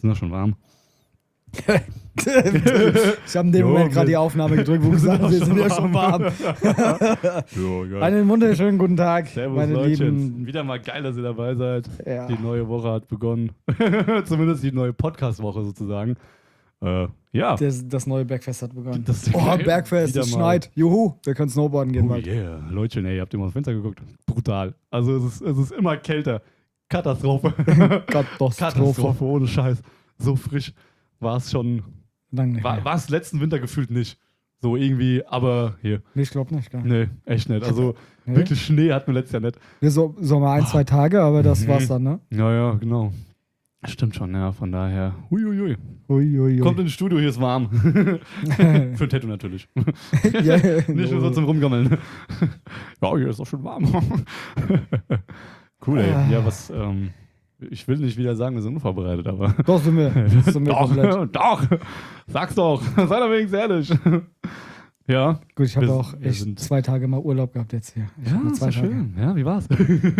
sind doch schon warm. Ich habe in dem Moment gerade die Aufnahme gedrückt, wo gesagt wir sind ja schon warm. Jo, geil. Einen wunderschönen guten Tag, Servus, meine Leute. Lieben. Wieder mal geil, dass ihr dabei seid. Ja. Die neue Woche hat begonnen. Zumindest die neue Podcast-Woche sozusagen. Ja. Das neue Bergfest hat begonnen. Geil. Bergfest, Wieder es mal. schneit. Juhu, wir können Snowboarden gehen Oh bald. yeah. Leute, ey, habt ihr mal aufs Fenster geguckt? Brutal. Also es ist immer kälter. Katastrophe. Katastrophe, ohne Scheiß. So frisch war es schon. Lang nicht mehr. War es letzten Winter gefühlt nicht. So irgendwie, aber hier. Nee, ich glaube nicht. Gar nicht. Nee, echt nicht. Also Nee. wirklich Schnee hatten wir letztes Jahr nicht. Wir so mal 1-2 Tage, aber das war's dann, ne? Ja, genau. Stimmt schon, ja, von daher. Huiuiui. Ui. Kommt ins Studio, hier ist warm. Für ein Tattoo natürlich. Ja, Nicht nur so zum Rumgammeln. Ja, hier ist doch schon warm. Cool, ey. Ja, was, ich will nicht wieder sagen, wir sind unvorbereitet, aber. Doch, sind wir. Komplett. Doch. Sag's doch. Sei doch wenigstens ehrlich. Ja. Gut, ich habe Wir- auch wir echt sind- 2 Tage mal Urlaub gehabt jetzt hier. Ich hab nur ist 2 ja Tage. schön. Ja, wie war's?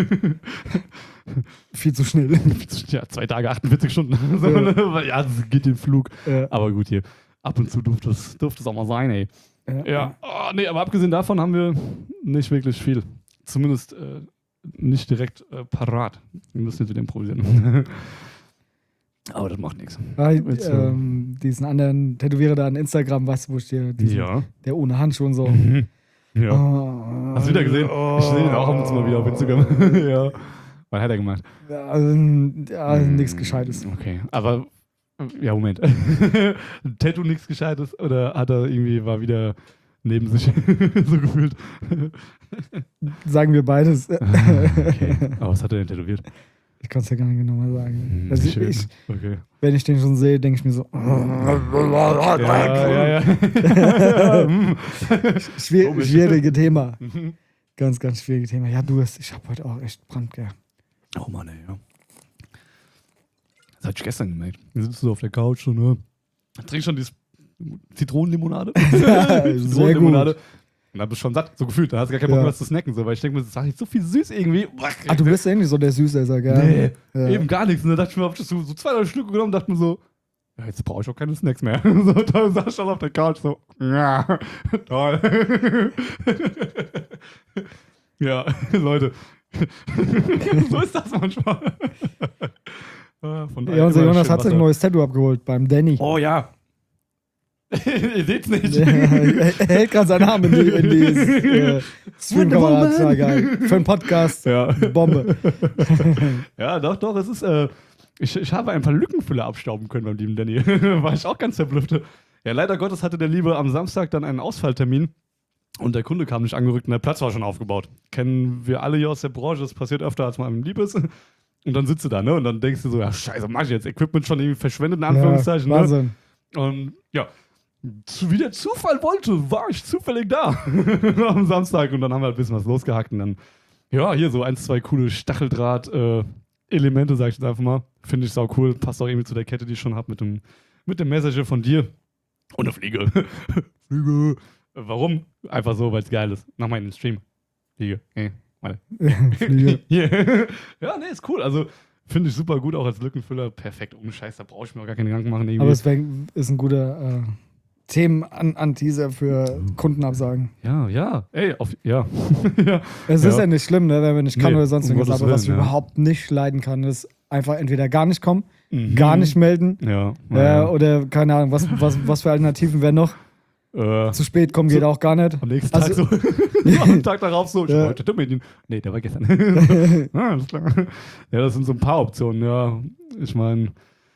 Viel zu schnell. Ja, 2 Tage, 48 Stunden. Ja, das geht den Flug. Aber gut, hier. Ab und zu durfte es auch mal sein, ey. Ja. Oh, nee, aber abgesehen davon haben wir nicht wirklich viel. Zumindest nicht direkt parat. Wir müssen jetzt wieder improvisieren. Aber das macht nichts. Willst du- Diesen anderen Tätowierer da an Instagram, weißt du, wo ich dir Ja. der ohne Handschuhe und so. Ja. Oh, Hast du wieder gesehen? Ich sehe ihn auch ab und zu mal wieder auf Instagram. Ja. Was hat er gemacht? Nichts Gescheites. Okay, aber ja, Moment. Tattoo nichts Gescheites oder war wieder neben sich so gefühlt? Sagen wir beides. Okay, aber was hat er denn tätowiert? Ich kann es ja gar nicht genau mal sagen. Also Schön. Okay. wenn ich den schon sehe, denke ich mir so. Ja. Schwierige Thema. Ganz, ganz schwierige Thema. Ja, ich habe heute auch echt Brand gehabt. Oh Mann, ey, ja. Das hatte ich gestern gemerkt. Wir sitzen so auf der Couch und trinkst schon dieses Zitronenlimonade. Sehr gut. Und dann bist du schon satt, so gefühlt. Da hast du gar keinen Bock Ja. mehr was zu snacken. So, weil ich denke mir, das ist so viel süß irgendwie. Ah, du bist ja irgendwie so der Süßesser, gell? Nee, Ja. eben gar nichts. Und dann dachte ich mir, hab ich so 2-3 Stücke genommen und dachte mir so, ja, jetzt brauche ich auch keine Snacks mehr. So, da saß ich schon auf der Couch so, ja, toll. Ja, Leute. So ist das manchmal. Von daher Ja, unser immer Jonas schön hat sich ein Wasser. neues Tattoo abgeholt beim Danny. Oh ja. Ihr seht's nicht. Er hält gerade seinen Arm in die Streamkamera. Das war geil. Für einen Podcast. Ja. Bombe. Ja, doch, es ist, ich habe ein paar Lückenfüller abstauben können beim lieben Danny. War ich auch ganz verblüfft. Ja, leider Gottes hatte der Liebe am Samstag dann einen Ausfalltermin und der Kunde kam nicht angerückt und der Platz war schon aufgebaut. Kennen wir alle hier aus der Branche, das passiert öfter, als man einem lieb ist. Und dann sitzt du da, ne? Und dann denkst du so, ja, scheiße, mach ich jetzt Equipment schon irgendwie verschwendet, in Anführungszeichen, Ja, ne? Wahnsinn. Und ja, wie der Zufall wollte, war ich zufällig da am Samstag und dann haben wir halt ein bisschen was losgehackt und dann, ja, hier so 1, 2 coole Stacheldraht-Elemente, sag ich jetzt einfach mal. Finde ich sau cool, passt auch irgendwie zu der Kette, die ich schon habe mit dem Messenger von dir und eine Fliege. Fliege. Warum? Einfach so, weil es geil ist. Mach mal in den Stream. Fliege. Mal. Fliege. Yeah. Ja, nee, ist cool. Also finde ich super gut, auch als Lückenfüller. Perfekt, ohne Scheiß, da brauche ich mir auch gar keine Gedanken machen. Irgendwie. Aber es ist ein guter Themen-Teaser für Kundenabsagen. Ja. Ja. Ja. Es ist ja nicht schlimm, ne, wenn man nicht kann Nee, oder sonst um irgendwas, Gottes aber was ich Willen, ja. überhaupt nicht leiden kann, ist einfach entweder gar nicht kommen, Mhm. gar nicht melden Ja. oder keine Ahnung, was für Alternativen wären noch. Zu spät kommen geht auch gar nicht. Am nächsten Tag Also- so. Am Tag darauf so. Ich Ja. wollte Medien. Nee, der war gestern. Alles klar. Ja, das sind so ein paar Optionen, ja. Ich meine,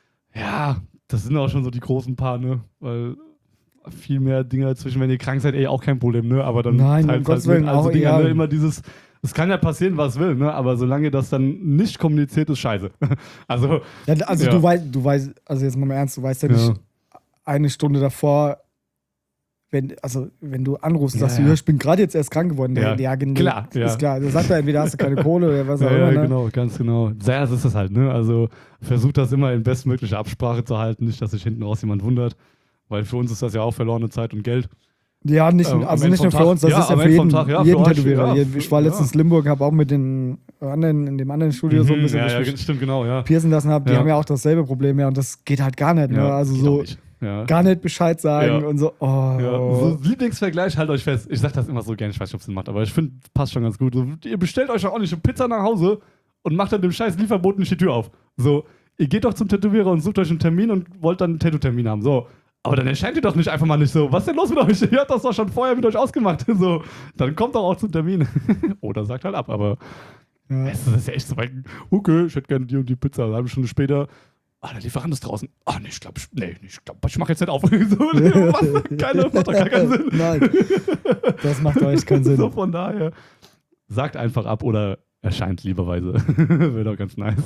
ja, das sind auch schon so die großen paar, ne? Weil viel mehr Dinge dazwischen, wenn ihr krank seid, auch kein Problem, ne? Aber dann Nein, um teilt's Gottes mit. Willen, Also auch Dinger, egal. ne? Immer dieses, es kann ja passieren, was will, ne? Aber solange das dann nicht kommuniziert ist, scheiße. Also, Ja, also Ja. du weißt, also jetzt mal im Ernst, du weißt ja nicht eine Stunde davor, wenn du anrufst und Ja, sagst, ja. ja, ich bin gerade jetzt erst krank geworden, Klar, ja. ist klar. Da sagt er, entweder hast du keine Kohle oder was auch ja, immer. Ne? genau, ganz genau. Sehr, das ist das halt, ne? Also versucht das immer in bestmöglicher Absprache zu halten, nicht, dass sich hinten raus jemand wundert, weil für uns ist das ja auch verlorene Zeit und Geld. Ja, nicht, am also Ende nicht nur vom für Tag. uns, das Ja, ist ja am für Ende vom jeden, Tag, ja, jeden für euch, Tätowierer. ja, Ich war letztens in Limburg, habe auch mit den anderen, in dem anderen Studio so ein bisschen ja, stimmt, genau, ja. piercen lassen habe. Die Ja. haben ja auch dasselbe Problem, ja, und das geht halt gar nicht. Ne? Ja, Also geht so auch nicht. Ja. gar nicht Bescheid sagen Ja. und so, Ja, so oh. Lieblingsvergleich, haltet euch fest. Ich sag das immer so gerne, ich weiß nicht, ob es Sinn macht, aber ich finde, passt schon ganz gut. So, ihr bestellt euch doch auch nicht eine Pizza nach Hause und macht dann dem scheiß Lieferboten nicht die Tür auf. So, ihr geht doch zum Tätowierer und sucht euch einen Termin und wollt dann einen Tattoo-Termin haben. So. Aber dann erscheint ihr doch nicht einfach mal nicht so. Was ist denn los mit euch? Ihr habt das doch schon vorher mit euch ausgemacht. So, dann kommt doch auch zum Termin. Oder sagt halt ab, aber Ja. es ist ja echt so weit. Okay, ich hätte gerne die und die Pizza. Eine halbe Stunde später. Der Lieferant ist draußen. Nee, ich glaube, ich mache jetzt nicht auf. So, was? Macht doch gar keinen Sinn. Nein, das macht doch echt keinen Sinn. So, von daher, sagt einfach ab oder erscheint lieberweise. Wäre doch ganz nice.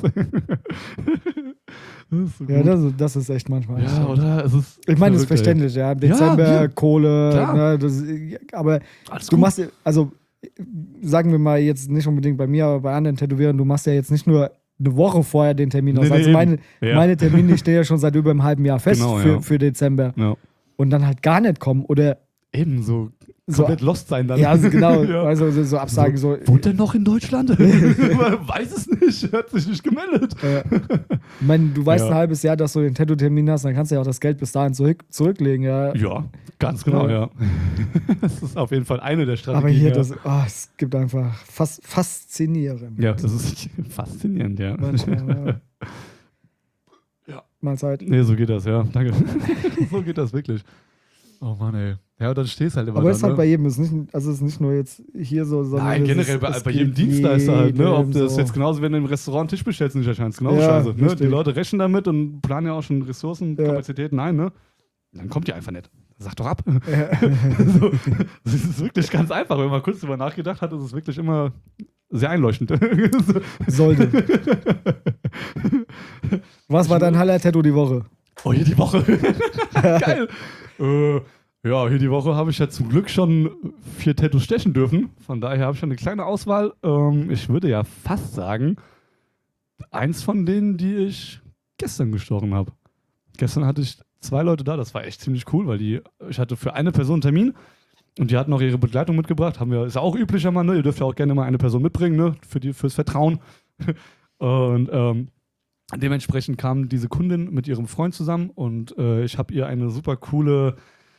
Das ist so Ja, gut. das ist echt manchmal. Ja, oder? Es ist Ich meine, das ist verrückt, ey. verständlich, ja. Dezember, Ja, Kohle, klar. ne, aber Alles du gut. machst, also sagen wir mal jetzt nicht unbedingt bei mir, aber bei anderen Tätowierern, du machst ja jetzt nicht nur eine Woche vorher den Termin aus. Nee, Also eben. meine, Ja. meine Termine stehen ja schon seit über einem halben Jahr fest Genau, ja. für Dezember. Ja. Und dann halt gar nicht kommen oder Eben so so. komplett lost sein dann. Ja, also genau, Ja. also so Absagen, so. Wohnt er noch in Deutschland? Weiß es nicht, hat sich nicht gemeldet. Ich meine, du weißt Ja. ein halbes Jahr, dass du den Tattoo-Termin hast, dann kannst du ja auch das Geld bis dahin zurücklegen, ja. Ja, ganz genau, Ja. ja. Das ist auf jeden Fall eine der Strategien. Aber hier, ja. es gibt einfach faszinierend. Ja, das ist faszinierend, ja. Manchmal, Ja. Mahlzeit. Nee, so geht das, ja. Danke. So geht das wirklich. Oh Mann, ey. Ja, und dann stehst halt immer Aber da, es ist halt ne? bei jedem, es ist nicht nur jetzt hier so, sondern Nein, es generell ist, es bei jedem geht Dienstleister halt, ne? Ob jedem das so. jetzt genauso, wenn du im Restaurant einen Tisch bestellst, nicht erscheinst, genauso Ja, scheiße. Ne? Die richtig. Leute rechnen damit und planen ja auch schon Ressourcen, Ja. Kapazitäten ein, ne? Dann kommt die einfach nicht. Sag doch ab. Ja. So, das ist wirklich ganz einfach. Wenn man kurz drüber nachgedacht hat, ist es wirklich immer sehr einleuchtend. So. Sollte. Was war dein Highlight-Tattoo die Woche? Oh, hier die Woche. Geil. Ja, hier die Woche habe ich ja zum Glück schon 4 Tattoos stechen dürfen. Von daher habe ich schon eine kleine Auswahl. Ich würde ja fast sagen, eins von denen, die ich gestern gestochen habe. Gestern hatte ich 2 Leute da, das war echt ziemlich cool, weil ich hatte für eine Person einen Termin und die hatten auch ihre Begleitung mitgebracht. Ist ja auch üblicher mal, ne? Ihr dürft ja auch gerne mal eine Person mitbringen, ne? Fürs Vertrauen. Und dementsprechend kam diese Kundin mit ihrem Freund zusammen und ich habe ihr eine super coole,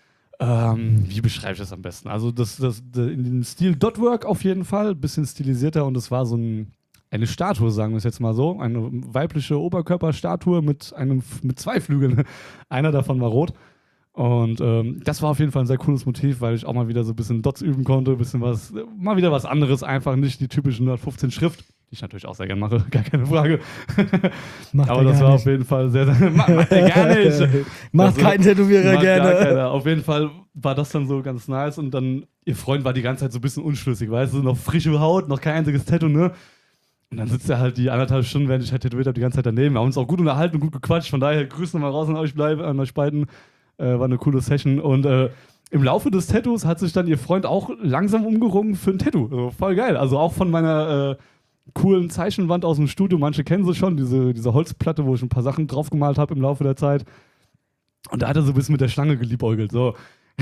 wie beschreibe ich das am besten? Also in dem Stil Dotwork auf jeden Fall, bisschen stilisierter und es war so eine Statue, sagen wir es jetzt mal so, eine weibliche Oberkörperstatue mit 2 Flügeln. Einer davon war rot. Und das war auf jeden Fall ein sehr cooles Motiv, weil ich auch mal wieder so ein bisschen Dots üben konnte, mal wieder was anderes, einfach nicht die typische 115 Schrift, die ich natürlich auch sehr gerne mache, gar keine Frage. Macht Aber er das gar war nicht. auf jeden Fall sehr macht er gar nicht. Macht Also, kein Tätowierer Mag gar gerne. keiner. Auf jeden Fall war das dann so ganz nice und dann, ihr Freund war die ganze Zeit so ein bisschen unschlüssig, weißt du, noch frische Haut, noch kein einziges Tattoo, ne? Und dann sitzt er halt die 1,5 Stunden, während ich halt tätowiert habe, die ganze Zeit daneben. Wir haben uns auch gut unterhalten und gut gequatscht, von daher Grüße nochmal raus an euch beiden. War eine coole Session und im Laufe des Tattoos hat sich dann ihr Freund auch langsam umgerungen für ein Tattoo. Also voll geil. Also auch von meiner coolen Zeichenwand aus dem Studio, manche kennen sie schon, diese Holzplatte, wo ich ein paar Sachen drauf gemalt habe im Laufe der Zeit. Und da hat er so ein bisschen mit der Schlange geliebäugelt. So.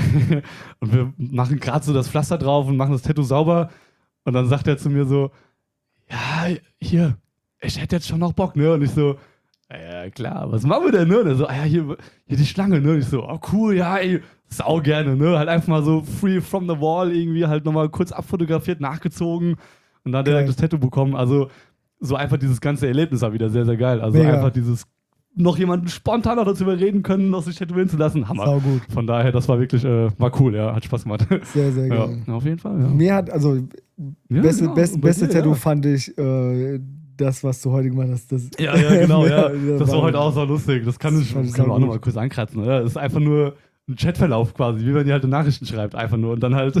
Und wir machen gerade so das Pflaster drauf und machen das Tattoo sauber. Und dann sagt er zu mir so, ja, hier, ich hätte jetzt schon noch Bock, ne? Und ich so, ja klar, was machen wir denn, ne? Und er so, ja, hier die Schlange, ne? Und ich so, oh cool, ja, ey, sau gerne, ne? Halt einfach mal so free from the wall irgendwie halt nochmal kurz abfotografiert, nachgezogen und dann direkt das Tattoo bekommen. Also so einfach dieses ganze Erlebnis war wieder sehr, sehr geil. Also Mega. einfach dieses noch jemanden spontan noch dazu überreden können, noch sich tätowieren zu lassen. Hammer. Sau gut. Von daher, das war wirklich, war cool, ja, hat Spaß gemacht. Sehr, sehr Ja, geil. auf jeden Fall, ja. Mir hat, also, Ja, beste genau. Und bei beste dir, Tattoo ja. fand ich das, was du heute gemacht hast. Das, Ja, genau, ja. Ja, Das war war- heute auch so lustig. Das kann ich fand ich auch saugut. nochmal kurz ankratzen. Ja, das ist einfach nur ein Chatverlauf quasi, wie wenn ihr halt Nachrichten schreibt, einfach nur. Und dann halt,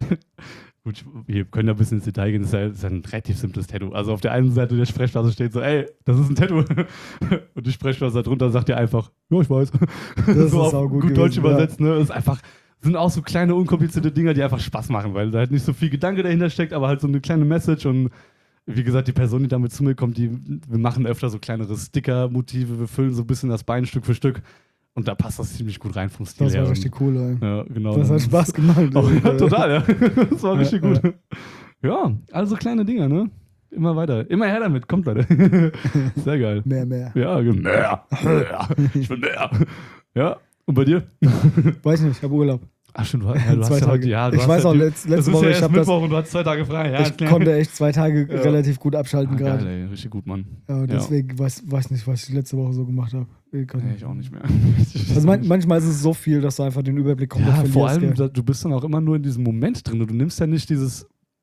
gut, wir können ja ein bisschen ins Detail gehen, das ist ja ein relativ simples Tattoo. Also auf der einen Seite der Sprechblase steht so, ey, das ist ein Tattoo. Und die Sprechblase darunter sagt dir einfach, ja, ich weiß. Das ist so auf saugut gut Deutsch gewesen, übersetzt, ne? Ist einfach, sind auch so kleine, unkomplizierte Dinger, die einfach Spaß machen, weil da halt nicht so viel Gedanke dahinter steckt, aber halt so eine kleine Message und wie gesagt, die Person, die damit zu mir kommt, wir machen öfter so kleinere Sticker-Motive, wir füllen so ein bisschen das Bein Stück für Stück Und da passt das ziemlich gut rein vom Stil Das her. war richtig cool, ey. Ja, genau. Das hat Spaß gemacht. Oh, ey. ja, total, ja. Das war richtig Ja, gut. Ja, also kleine Dinger, ne? Immer weiter. Immer her damit. Kommt, Leute. Sehr geil. Mehr. Ja, mehr. Ich will mehr. Ja, und bei dir? Weiß nicht, ich habe Urlaub. Ach stimmt, du hast 2 ja heute, Tage. ja, du Ich hast weiß ja, auch, du- letzte das ist Woche, ja ich erst habe das, Mittwoch und du hast 2 Tage frei. Ja, ich konnte echt 2 Tage Ja. relativ gut abschalten geil, gerade. ey, richtig gut, Mann. Ja, deswegen weiß nicht, was ich letzte Woche so gemacht habe. Nee, ich auch nicht mehr. Also manchmal ist es so viel, dass du einfach den Überblick komplett Ja, verlierst. vor allem, gell? du bist dann auch immer nur in diesem Moment drin. Du nimmst ja nicht dieses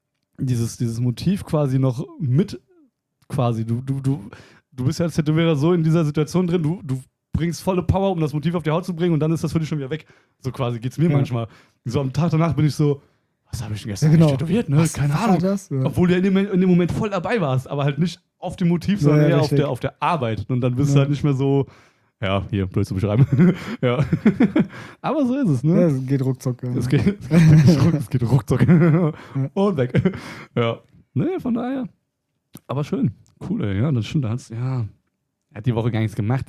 Motiv quasi noch mit, quasi. Du bist ja als Tätowierer so in dieser Situation drin, du bringst volle Power, um das Motiv auf die Haut zu bringen und dann ist das für dich schon wieder weg. So quasi geht's mir Ja. manchmal. So am Tag danach bin ich so, was habe ich denn gestern Ja, genau. eigentlich tätowiert, ne? Was Keine war Ahnung. das? Ja. Obwohl du ja in dem Moment voll dabei warst, aber halt nicht auf dem Motiv, sondern Ja, eher richtig. auf der Arbeit. Und dann bist du Ja. halt nicht mehr so, ja, hier, blöd zu beschreiben. Ja. Aber so ist es, ne? Ja, es geht ruckzuck. Ja. Es geht ruckzuck. Und weg. Ja. Ne, von daher. Aber schön. Cool, ey. Ja, das stimmt. Er hat die Woche gar nichts gemacht.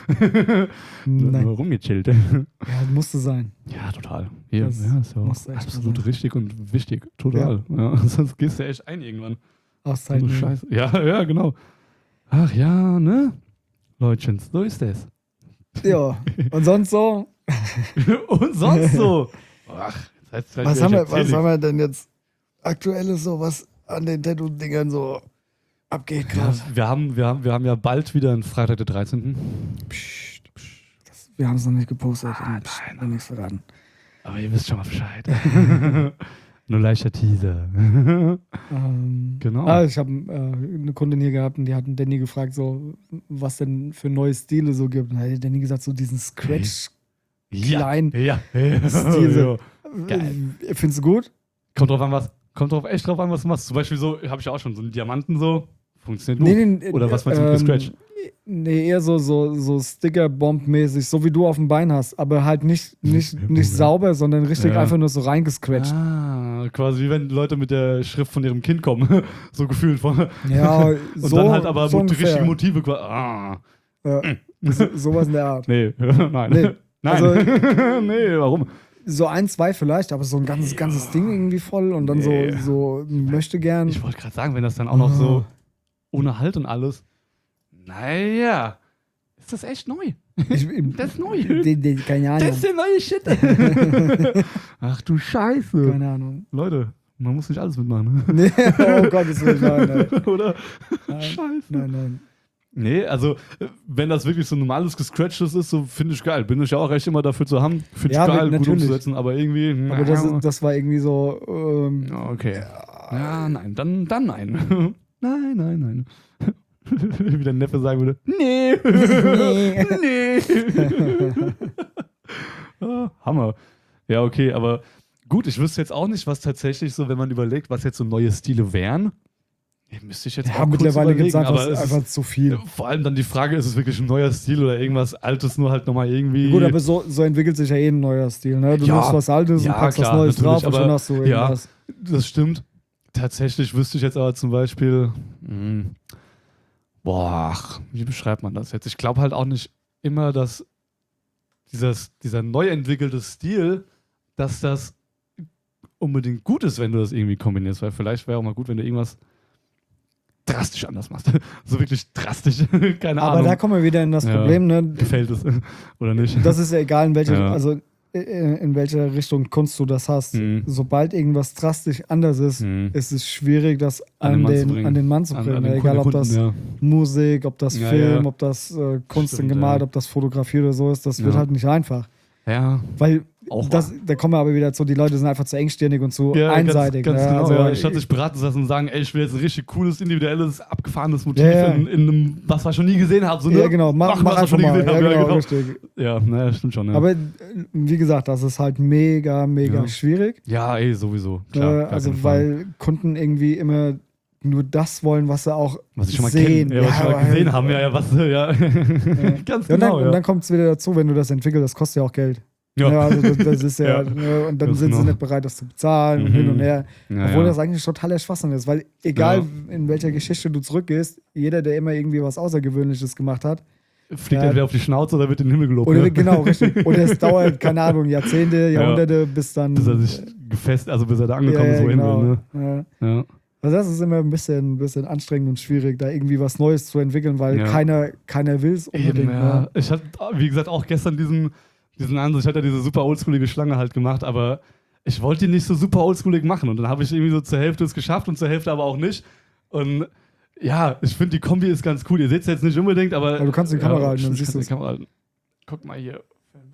Nein. Nur rumgechillt. Ja, musste sein. Ja, total. Hier, Das ja, ist ja muss auch echt absolut sein. richtig und wichtig. Total. Ja. Sonst gehst du echt ein irgendwann. Auszeiten. So Scheiße. Ja, genau. Ach ja, ne? Leutchens, so ist es. Ja, und sonst so? Und sonst so. Ach, jetzt Was haben wir denn jetzt aktuelles so, was an den Tattoo-Dingern so abgeht Ja, gerade? wir haben ja bald wieder einen Freitag der 13. Psst. Wir haben es noch nicht gepostet. Nein, Noch nichts verraten. Aber ihr wisst schon mal Bescheid. Nur leichter Teaser. Genau. Ich habe eine Kundin hier gehabt und die hat Danny gefragt, so, was denn für neue Stile so gibt. Und da hat Danny gesagt, so diesen Scratch klein. Ja. Stil so. Geil. Findest du gut? Kommt echt drauf an, was du machst. Zum Beispiel so, habe ich auch schon so einen Diamanten so. Funktioniert gut. Oder was meinst du mit Scratch? Nee, eher so Sticker-Bomb-mäßig, so wie du auf dem Bein hast, aber halt nicht sauber, sondern richtig Ja. einfach nur so reingescratcht. Quasi wie wenn Leute mit der Schrift von ihrem Kind kommen. So gefühlt. Ja, Und so, dann halt aber so mit ungefähr. richtigen Motive. Ja. Sowas in der Art. Nee, nein. Nee. Nein. Also- nee, warum? So 1, 2 vielleicht, aber so ein ganzes Ding irgendwie voll und dann Nee. so möchte gern. Ich wollte gerade sagen, wenn das dann auch noch so ohne Halt und alles. Naja. Ist das echt neu? Das ist neu. Keine Ahnung. Das ist der neue Shit. Ach du Scheiße. Keine Ahnung. Leute, man muss nicht alles mitmachen. Nee, oh Gottes Willen, nein. Oder? Nein. Scheiße. Nein. Nee, also, wenn das wirklich so normales Gescratchtes ist, so finde ich geil. Bin ich ja auch echt immer dafür zu haben. Finde ich Ja, geil, gut natürlich. umzusetzen, aber irgendwie. Aber das war irgendwie so. Okay. Ja, nein, dann nein. Nein. Wie der Neffe sagen würde. Nee. Hammer. Ja, okay, aber gut, ich wüsste jetzt auch nicht, was tatsächlich so, wenn man überlegt, was jetzt so neue Stile wären. Müsste ich jetzt Ja, auch kurz mittlerweile gibt es überlegen, aber es einfach ist, zu viel. vor allem dann die Frage, ist es wirklich ein neuer Stil oder irgendwas Altes nur halt nochmal irgendwie. Gut, aber so entwickelt sich ja ein neuer Stil. Ne? Du Ja, nimmst was Altes ja, und packst klar, was Neues natürlich, drauf und schon aber hast du ja. irgendwas. Das stimmt. Tatsächlich wüsste ich jetzt aber zum Beispiel, wie beschreibt man das jetzt? Ich glaube halt auch nicht immer, dass dieser neu entwickelte Stil, dass das unbedingt gut ist, wenn du das irgendwie kombinierst, weil vielleicht wäre auch mal gut, wenn du irgendwas drastisch anders machst. So wirklich drastisch, keine Aber Ahnung. da kommen wir wieder in das Ja. Problem, ne? Gefällt es oder nicht? Das ist ja egal, in welcher, Ja. also in welcher Richtung Kunst du das hast. Mhm. Sobald irgendwas drastisch anders ist, Mhm. ist es schwierig, das An den an den Mann zu An bringen. den Egal, ob Kunden, das ja. Musik, ob das Ja, Film, ja. ob das Kunst Stimmt, gemalt, ja. ob das Fotografie oder so ist, das wird Ja. halt nicht einfach. Ja, Weil auch da kommen wir aber wieder zu, die Leute sind einfach zu engstirnig und zu einseitig. Ganz ne? genau, Also, ja. Statt sich beraten zu lassen und sagen, ey, ich will jetzt ein richtig cooles, individuelles, abgefahrenes Motiv Ja, ja. in einem, was wir schon nie gesehen haben. So, ne? ja, genau, mach was wir einfach schon nie mal. gesehen Ja, haben. genau, Ja, richtig. ja, naja, stimmt schon. Ja, Aber wie gesagt, das ist halt mega Ja. schwierig. ja ey, sowieso. Klar, gar Also, keinen Fall. weil Kunden irgendwie immer nur das wollen, was sie auch Was ich schon mal sehen. kennen, ja, was ich schon mal gesehen haben, ja, was, ja. Ganz Ja, genau, und dann kommt es wieder dazu, wenn du das entwickelst, das kostet ja auch Geld. Ja, also das ist ja, Ja. ne, und dann Ganz sind sie genau. nicht bereit, das zu bezahlen und Mhm. hin und her. Ja, Obwohl ja. das eigentlich totaler Schwachsinn ist, weil egal in welcher Geschichte du zurückgehst, jeder, der immer irgendwie was Außergewöhnliches gemacht hat, fliegt entweder auf die Schnauze oder wird in den Himmel gelobt. Oder ne? genau, richtig. Oder es dauert, keine Ahnung, Jahrzehnte, Jahrhunderte, bis dann. Bis er sich bis er da angekommen ist, wohin genau. will. Ne? Ja. Also das ist immer ein bisschen anstrengend und schwierig, da irgendwie was Neues zu entwickeln, weil keiner will es unbedingt. Eben, ja. Ne? Ich hatte, wie gesagt, auch gestern diesen Ansatz, ich hatte ja diese super oldschoolige Schlange halt gemacht, aber ich wollte die nicht so super oldschoolig machen und dann habe ich irgendwie so zur Hälfte es geschafft und zur Hälfte aber auch nicht. Und ja, ich finde, die Kombi ist ganz cool. Ihr seht es jetzt nicht unbedingt, aber du kannst die Kamera halten, dann siehst du es. Guck mal hier.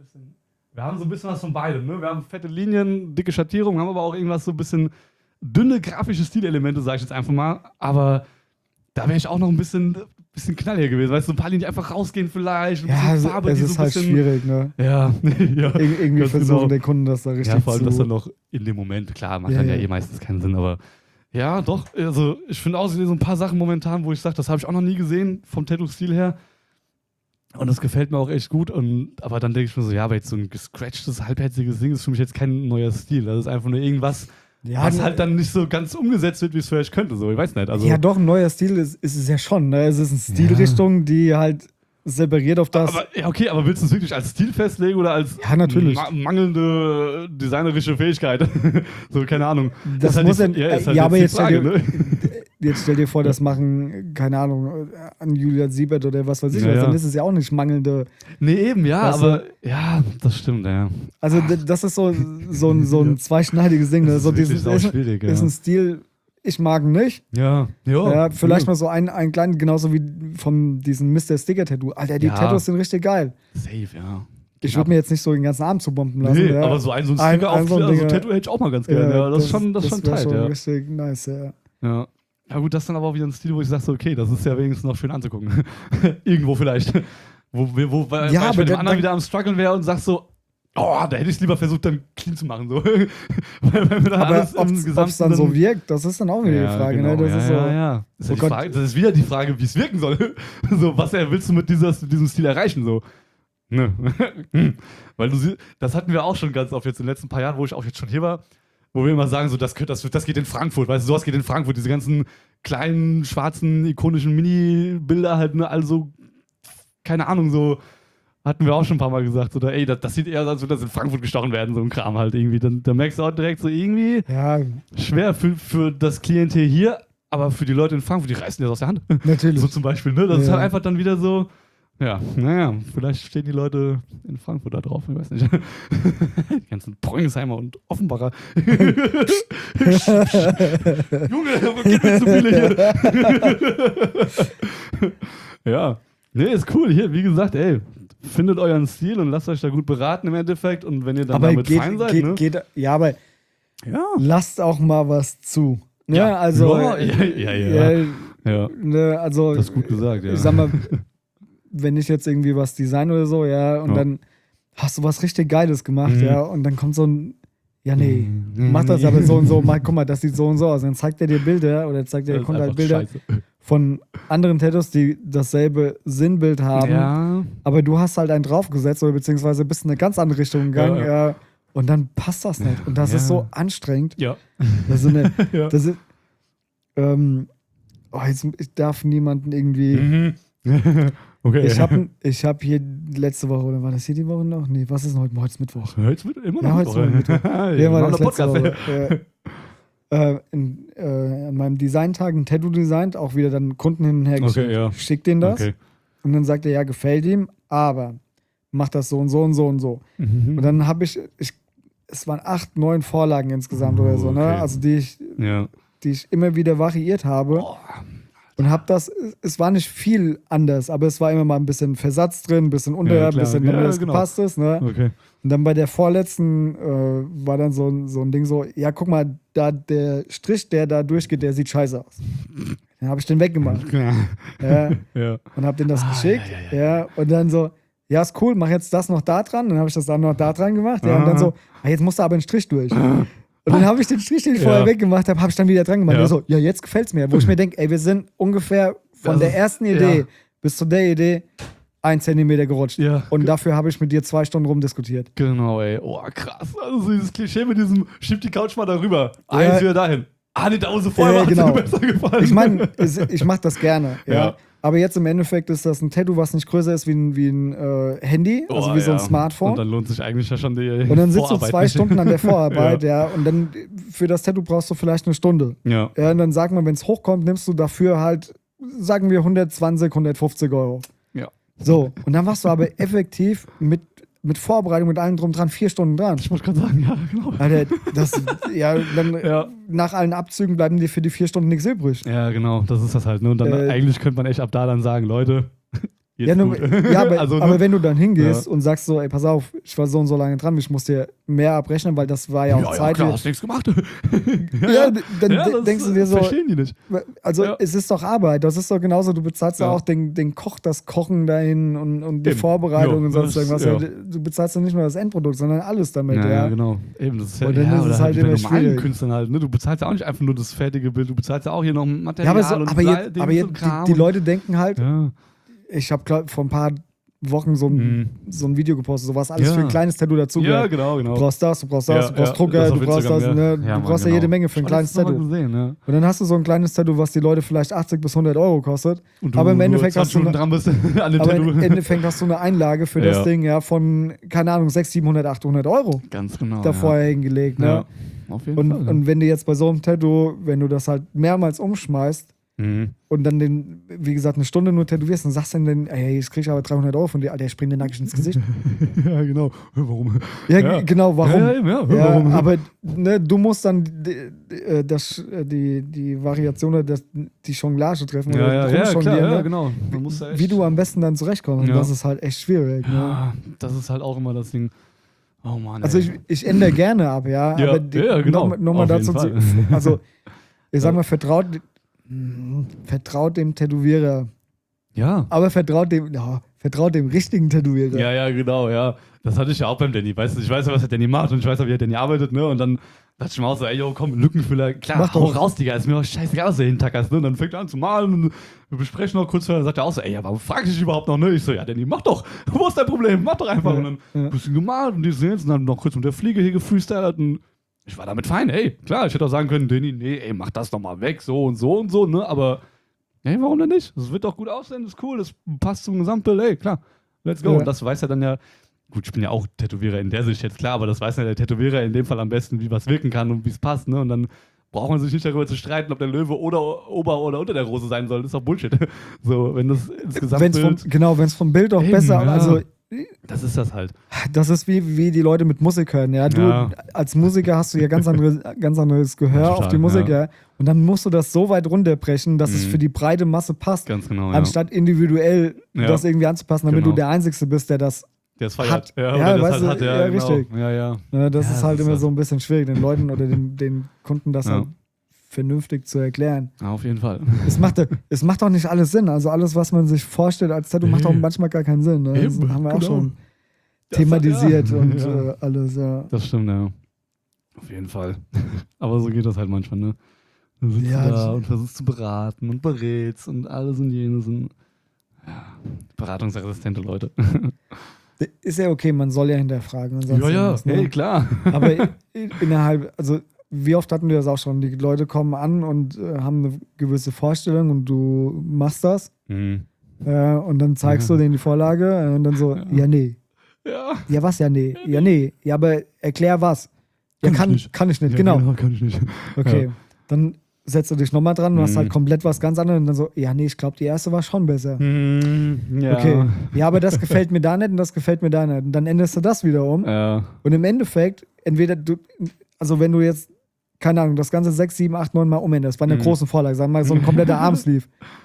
Wir haben so ein bisschen was von beidem. Ne? Wir haben fette Linien, dicke Schattierungen, haben aber auch irgendwas so ein bisschen dünne grafische Stilelemente, sage ich jetzt einfach mal. Aber da wäre ich auch noch ein bisschen knalliger gewesen. Weißt du, so ein paar Linien, die einfach rausgehen vielleicht. Ein bisschen Farbe, es die ist so ein halt bisschen, schwierig, ne? Ja. Irgendwie versuchen den Kunden das da richtig ja, vor allem zu... das dann noch in dem Moment, klar, macht dann ja meistens keinen Sinn, aber ja, doch, also ich finde auch so ein paar Sachen momentan, wo ich sage, das habe ich auch noch nie gesehen, vom Tattoo-Stil her. Und das gefällt mir auch echt gut. Aber dann denke ich mir so, ja, aber jetzt so ein gescratchtes, halbherziges Ding ist für mich jetzt kein neuer Stil. Das ist einfach nur irgendwas, was halt dann nicht so ganz umgesetzt wird, wie es vielleicht könnte. So, ich weiß nicht. Also, ja, doch, ein neuer Stil ist es ja schon. Ne? Es ist eine Stilrichtung, die halt separiert auf das. Aber willst du es wirklich als Stil festlegen oder als natürlich. Mangelnde designerische Fähigkeit? So, keine Ahnung. Das ist muss halt aber jetzt Frage, jetzt stell dir vor, das machen, keine Ahnung, an Julia Siebert oder was weiß ich was, dann ist es ja auch nicht mangelnde. Nee, eben, ja, aber ja, das stimmt, ja. Also das ist so ein zweischneidiges Ding. Das ist schwierig, ist ein Stil, ich mag ihn nicht. Ja. Vielleicht mal so ein kleinen, genauso wie von diesem Mr. Sticker Tattoo. Alter, die Tattoos sind richtig geil. Safe, ja. Ich würde mir jetzt nicht so den ganzen Arm zubomben lassen. Nee, aber so ein Sticker auf so Tattoo hätte ich auch mal ganz gerne. Ja, das ist schon tight, ja. Richtig nice, ja. Ja gut, das ist dann aber auch wieder ein Stil, wo ich sage, so, okay, das ist ja wenigstens noch schön anzugucken. Irgendwo vielleicht. Weil ich mit dem anderen wieder am Struggeln wäre und sag so, oh, da hätte ich es lieber versucht, dann clean zu machen. So. Aber ob es dann so wirkt, das ist dann auch wieder die Frage. Genau. Ne? Das ist so, Das, ist Frage, das ist wieder die Frage, wie es wirken soll. So, was willst du mit diesem Stil erreichen? So. Ne. Weil das hatten wir auch schon ganz oft jetzt in den letzten paar Jahren, wo ich auch jetzt schon hier war, wo wir immer sagen, so, das geht in Frankfurt, weißt du, sowas geht in Frankfurt, diese ganzen kleinen, schwarzen, ikonischen Mini-Bilder halt, ne, also, keine Ahnung, so, hatten wir auch schon ein paar Mal gesagt, oder ey, das sieht eher so aus, als würde das in Frankfurt gestochen werden, so ein Kram halt irgendwie, dann merkst du auch direkt so irgendwie, schwer für das Klientel hier, aber für die Leute in Frankfurt, die reißen das aus der Hand. Natürlich. So zum Beispiel, ne, das ist halt einfach dann wieder so, ja, vielleicht stehen die Leute in Frankfurt da drauf, ich weiß nicht. Die ganzen Bräunsheimer und Offenbacher. Junge, wo geht mir zu viele hier? Ja, nee, ist cool. Hier, wie gesagt, ey, findet euren Stil und lasst euch da gut beraten im Endeffekt. Und wenn ihr dann damit fein seid, aber lasst auch mal was zu. Ne? Ja, also, Ne, also, das ist gut gesagt, ja. Ich sag mal, wenn ich jetzt irgendwie was design oder so, und dann hast du was richtig Geiles gemacht, und dann kommt so ein, mach das aber so und so, guck mal, das sieht so und so aus. Dann zeigt er dir Bilder oder zeigt der Kunde halt Bilder von anderen Tattoos, die dasselbe Sinnbild haben, aber du hast halt einen draufgesetzt oder beziehungsweise bist in eine ganz andere Richtung gegangen, und dann passt das nicht. Und das ist so anstrengend. Ja. Das ist ich darf niemanden irgendwie. Okay. Ich hab hier letzte Woche, oder war das hier die Woche noch? Nee, was ist denn heute? Heute ist Mittwoch. Heute ist immer noch Mittwoch. Ja, war das letzte Woche. An meinem Designtag ein Tattoo designt, auch wieder dann Kunden hin und her geschickt. Ich schick denen das. Okay. Und dann sagt er, ja, gefällt ihm, aber mach das so und so und so und so. Und dann habe es waren 8, 9 Vorlagen insgesamt oder so, ne? Also die ich immer wieder variiert habe. Und hab es war nicht viel anders, aber es war immer mal ein bisschen Versatz drin, ein bisschen ein bisschen, damit das gepasst ist. Ne? Okay. Und dann bei der vorletzten war dann so ein Ding so, ja, guck mal, da der Strich, der da durchgeht, der sieht scheiße aus. Dann habe ich den weggemacht. Und hab denen das geschickt. Und dann so, ja, ist cool, mach jetzt das noch da dran. Dann habe ich das dann noch da dran gemacht. Und dann so, jetzt musst du aber einen Strich durch. Und dann habe ich den Strich, den ich vorher weggemacht habe, habe ich dann wieder dran gemacht. Ja. So, jetzt gefällt's mir. Wo ich mir denke, ey, wir sind ungefähr von der ersten Idee bis zu der Idee 1 Zentimeter gerutscht. Ja. Und dafür habe ich mit dir 2 Stunden rumdiskutiert. Genau, ey. Oh, krass. Also dieses Klischee mit diesem, schieb die Couch mal darüber. Eins wieder dahin. Nee, da sofort genau. besser gefallen. Ich meine, ich mache das gerne. Aber jetzt im Endeffekt ist das ein Tattoo, was nicht größer ist wie ein Handy, also wie so ein Smartphone. Und dann lohnt sich eigentlich ja schon die Und dann sitzt du 2 nicht. Stunden an der Vorarbeit, ja. Und dann für das Tattoo brauchst du vielleicht eine Stunde. Ja. Ja, und dann sag mal, wenn es hochkommt, nimmst du dafür halt, sagen wir, 120, 150 Euro. Ja. So, und dann warst du aber effektiv mit Vorbereitung, mit allem drum dran, 4 Stunden dran. Ich wollte gerade sagen, ja, genau. Alter, dann nach allen Abzügen bleiben dir für die 4 Stunden nichts übrig. Ja, genau, das ist das halt. Ne? Und dann eigentlich könnte man echt ab da dann sagen, Leute, jetzt gut. Aber, also, aber wenn du dann hingehst und sagst so, ey, pass auf, ich war so und so lange dran, ich muss dir mehr abrechnen, weil das war ja auch Zeit. Ja, klar, hast nichts gemacht. Dann denkst du dir so, verstehen die nicht. also es ist doch Arbeit, das ist doch genauso, du bezahlst ja auch den Koch, das Kochen dahin und die Vorbereitung und sonst irgendwas. Ja. Du bezahlst ja nicht nur das Endprodukt, sondern alles damit. Ja, genau. Eben, das ist und dann ist es halt immer schwierig. Künstlern halt, ne? Du bezahlst ja auch nicht einfach nur das fertige Bild, du bezahlst ja auch hier noch Material aber jetzt die Leute denken halt, ja. Ich habe vor ein paar Wochen so ein Video gepostet, so was alles für ein kleines Tattoo dazu. Ja, genau. Du brauchst das, du brauchst Drucker, du brauchst das, ne? Du brauchst ja jede Menge für ein kleines Tattoo. Gesehen, ja. Und dann hast du so ein kleines Tattoo, was die Leute vielleicht 80 bis 100 Euro kostet. Aber im Endeffekt hast du eine Einlage für das Ding von, keine Ahnung, 600, 700, 800 Euro. Ganz genau. Da vorher hingelegt. Ne? Ja, auf jeden Fall. Und wenn du jetzt bei so einem Tattoo, wenn du das halt mehrmals umschmeißt, und dann wie gesagt, eine Stunde nur tätowierst und sagst dann, ey, jetzt krieg ich aber 300 Euro von dir, Alter, ich spring dir nackig ins Gesicht. Ja, genau. Warum? Ja, genau, warum? Warum? Aber ne, du musst dann die Variation oder die Jonglage treffen. Ja, klar, ne? genau. Man muss da echt wie du am besten dann zurechtkommst. Und das ist halt echt schwierig. Ja, das ist halt auch immer das Ding. Oh Mann. Also ich ändere gerne ab, aber genau. Nochmal dazu, also ich sag mal, vertraut dem Tätowierer. Ja. Aber vertraut dem richtigen Tätowierer. Ja, genau, ja. Das hatte ich ja auch beim Danny. Weißt du, ich weiß ja, was der Danny macht und ich weiß ja, wie der Danny arbeitet, ne? Und dann dachte ich mir auch so, ey, yo, komm, Lückenfüller, klar, hau raus, Digga, ist mir auch scheißegal, was du hintackerst, ne? Und dann fängt er an zu malen und wir besprechen noch kurz vorher, dann sagt er auch so, ey, ja, warum frag ich dich überhaupt noch, ne? Ich so, ja, Danny, mach doch, wo ist dein Problem? Mach doch einfach. Und dann ein bisschen gemalt und die sehen und dann noch kurz mit der Fliege hier gefreestylt und ich war damit fein, ey, klar, ich hätte auch sagen können, Danny, nee, ey, mach das doch mal weg, so und so und so, ne, aber, ey, warum denn nicht? Das wird doch gut aussehen, das ist cool, das passt zum Gesamtbild, ey, klar, let's go. Und das weiß er dann ja, gut, ich bin ja auch Tätowierer in der Sicht jetzt, klar, aber das weiß ja der Tätowierer in dem Fall am besten, wie was wirken kann und wie es passt, ne, und dann braucht man sich nicht darüber zu streiten, ob der Löwe oder ober oder unter der Rose sein soll, das ist doch Bullshit. So, wenn das insgesamt wenn es vom Bild auch besser, also das ist das halt. Das ist wie die Leute mit Musik hören, ja. Du als Musiker hast du ja ganz anderes Gehör auf die Musik, ja. Und dann musst du das so weit runterbrechen, dass es für die breite Masse passt. Ganz genau, anstatt individuell das irgendwie anzupassen, damit du der Einzige bist, der das feiert. Hat. Richtig. Ja. Das ist halt immer so ein bisschen schwierig, den Leuten oder den Kunden das halt vernünftig zu erklären. Ja, auf jeden Fall. Es macht auch nicht alles Sinn. Also alles, was man sich vorstellt als Tattoo, macht auch manchmal gar keinen Sinn. Ne? Das haben wir auch schon thematisiert und alles, ja. Das stimmt, ja. Auf jeden Fall. Aber so geht das halt manchmal, ne? Du sitzt da und versuchst zu beraten und berätst und alles und jenes und beratungsresistente Leute. Ist ja okay, man soll ja hinterfragen. Und hey, klar. Aber innerhalb, also wie oft hatten wir das auch schon? Die Leute kommen an und haben eine gewisse Vorstellung und du machst das. Und dann zeigst du denen die Vorlage und dann so, nee. Ja, was ja nee? Ja, nee. Ja, aber erklär was. Ja, kann ich nicht, genau. Kann ich nicht. Okay, dann setzt du dich nochmal dran und hast halt komplett was ganz anderes und dann so, ja, nee, ich glaube, die erste war schon besser. Okay, ja, aber das gefällt mir da nicht und das gefällt mir da nicht. Und dann änderst du das wieder um. Ja. Und im Endeffekt, entweder also wenn du jetzt, keine Ahnung, das Ganze 6, 7, 8, 9 Mal umänderst, bei einer großen Vorlage, sagen wir mal so ein kompletter Armsleeve.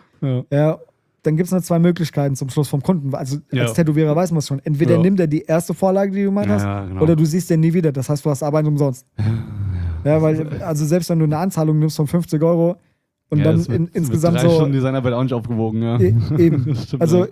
Dann gibt es nur 2 Möglichkeiten zum Schluss vom Kunden. Also als Tätowierer weiß man es schon. Entweder nimmt er die erste Vorlage, die du gemacht hast, oder du siehst den nie wieder. Das heißt, du hast Arbeit umsonst. Ja, weil, also selbst wenn du eine Anzahlung nimmst von 50 Euro und dann insgesamt 3 Stunden Designarbeit auch nicht aufgewogen, ja. Eben. Also,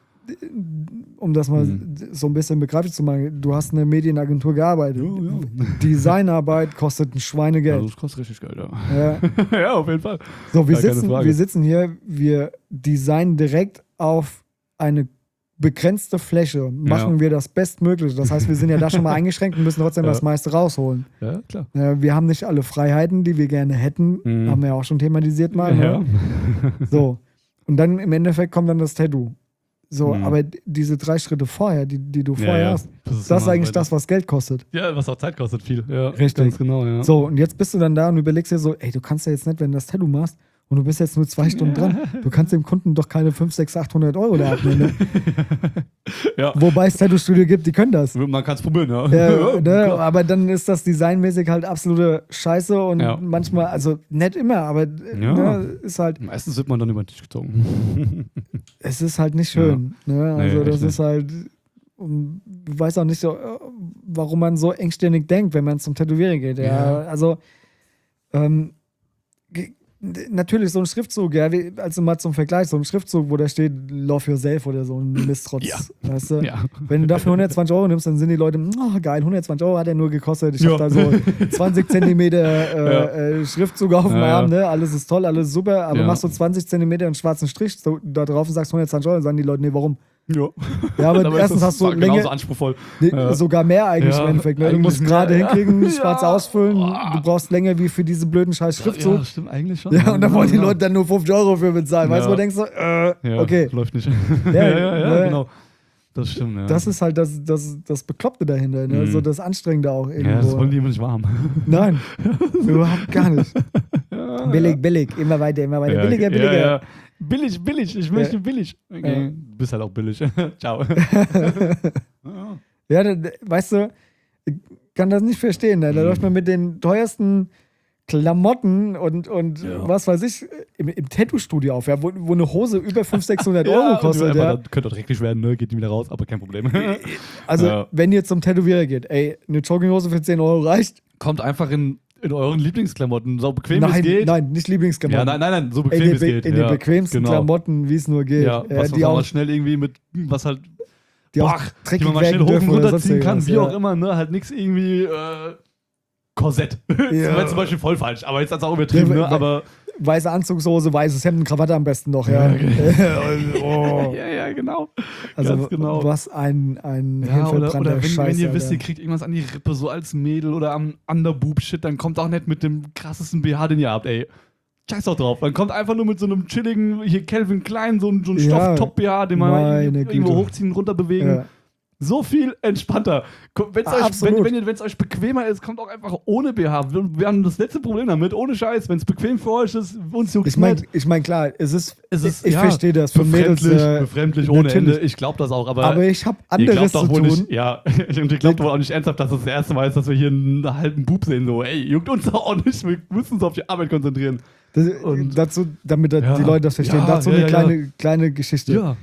um das mal so ein bisschen begreiflich zu machen, du hast in einer Medienagentur gearbeitet. Designarbeit kostet ein Schweinegeld. Ja, das kostet richtig Geld, ja. Ja, auf jeden Fall. So, wir sitzen hier, wir designen direkt auf eine begrenzte Fläche, machen wir das Bestmögliche. Das heißt, wir sind ja da schon mal eingeschränkt und müssen trotzdem das meiste rausholen. Ja, klar. Wir haben nicht alle Freiheiten, die wir gerne hätten. Haben wir ja auch schon thematisiert mal. Ne? So. Und dann im Endeffekt kommt dann das Tattoo. So, aber diese 3 Schritte vorher, die du vorher hast, das ist eigentlich das, was Geld kostet. Ja, was auch Zeit kostet, viel. Ja, richtig. Ganz genau, ja. So, und jetzt bist du dann da und überlegst dir so, ey, du kannst ja jetzt nicht, wenn du das Tattoo machst und du bist jetzt nur 2 Stunden dran, du kannst dem Kunden doch keine 5, 6, 800 Euro da abnehmen. Ja. Wobei es Tattoo-Studio gibt, die können das. Man kann es probieren, ja. Ne? Aber dann ist das designmäßig halt absolute Scheiße und manchmal, also nicht immer, aber ne, ist halt. Meistens wird man dann über den Tisch gezogen. Es ist halt nicht schön. Ne? Also das ist halt, ich weiß auch nicht so, warum man so engstirnig denkt, wenn man zum Tätowierer geht. Ja. Also natürlich so ein Schriftzug, ja, also mal zum Vergleich, so ein Schriftzug, wo da steht Love Yourself oder so ein Mistrotz, weißt du? Ja. Wenn du dafür 120 Euro nimmst, dann sind die Leute, oh geil, 120 Euro hat er nur gekostet, ich hab da so 20 Zentimeter Schriftzug auf dem Arm, ne? Alles ist toll, alles super, aber machst du 20 Zentimeter einen schwarzen Strich so, da drauf und sagst 120 Euro, dann sagen die Leute, nee, warum? Ja, aber erstens hast du genauso anspruchsvoll. Sogar mehr eigentlich im Endeffekt. Ne? Du musst gerade hinkriegen, schwarz ausfüllen. Du brauchst länger wie für diese blöden scheiß Schriftzug. Ja, stimmt eigentlich schon. Ja, und dann wollen die Leute dann nur 50 Euro für bezahlen. Weißt du, wo du denkst, okay. Läuft nicht. Ja, genau. Das stimmt, ja. Das ist halt das Bekloppte dahinter, ne? So das Anstrengende auch irgendwo. Ja, das wollen die immer nicht warm. Nein, überhaupt gar nicht. Billig, immer weiter, billiger. Ja. Billig, ich möchte billig. Okay. Du bist halt auch billig. Ciao. Ja, weißt du, ich kann das nicht verstehen. Ne? Da läuft man mit den teuersten Klamotten und was weiß ich, im Tattoo-Studio auf, ja, wo eine Hose über 500, 600 Euro kostet. Ja. Könnte auch dreckig werden, ne? Geht die wieder raus, aber kein Problem. Also, wenn ihr zum Tätowierer geht, ey, eine Jogginghose für 10 Euro reicht. Kommt einfach in euren Lieblingsklamotten, so bequem wie es geht. Nein, nicht Lieblingsklamotten. Ja, nein, so bequem wie es geht. In den bequemsten Klamotten, wie es nur geht. Ja, was die man auch mal schnell irgendwie mit, was halt, die man mal schnell hoch und runter ziehen kann, wie auch immer, ne? Halt nichts irgendwie Korsett. Das wäre zum Beispiel voll falsch, aber jetzt hat es auch übertrieben, ne? Aber weiße Anzugshose, weißes Hemd, Krawatte am besten noch, ja. Ja, genau. Also genau. Was ein oder Scheiß, wenn ihr wisst, ihr kriegt irgendwas an die Rippe, so als Mädel oder am Underboob-Shit, dann kommt auch nicht mit dem krassesten BH, den ihr habt, ey. Scheiß doch drauf. Dann kommt einfach nur mit so einem chilligen, hier Calvin Klein, so ein Stoff-Top-BH, den man irgendwo hochziehen, runter bewegen. Ja. So viel entspannter. Wenn es euch bequemer ist, kommt auch einfach ohne BH. Wir haben das letzte Problem damit, ohne Scheiß. Wenn es bequem für euch ist, uns juckt es nicht. Ich meine, klar, ich verstehe das. Für Mädels befremdlich ohne Ende. Ich glaube das auch. Aber ich habe anderes zu tun. Und ihr glaubt wohl auch nicht ernsthaft, dass das erste Mal ist, dass wir hier einen halben Bub sehen. So, ey, juckt uns doch auch nicht. Wir müssen uns auf die Arbeit konzentrieren. Damit die Leute das verstehen. Dazu eine kleine Geschichte. Ja.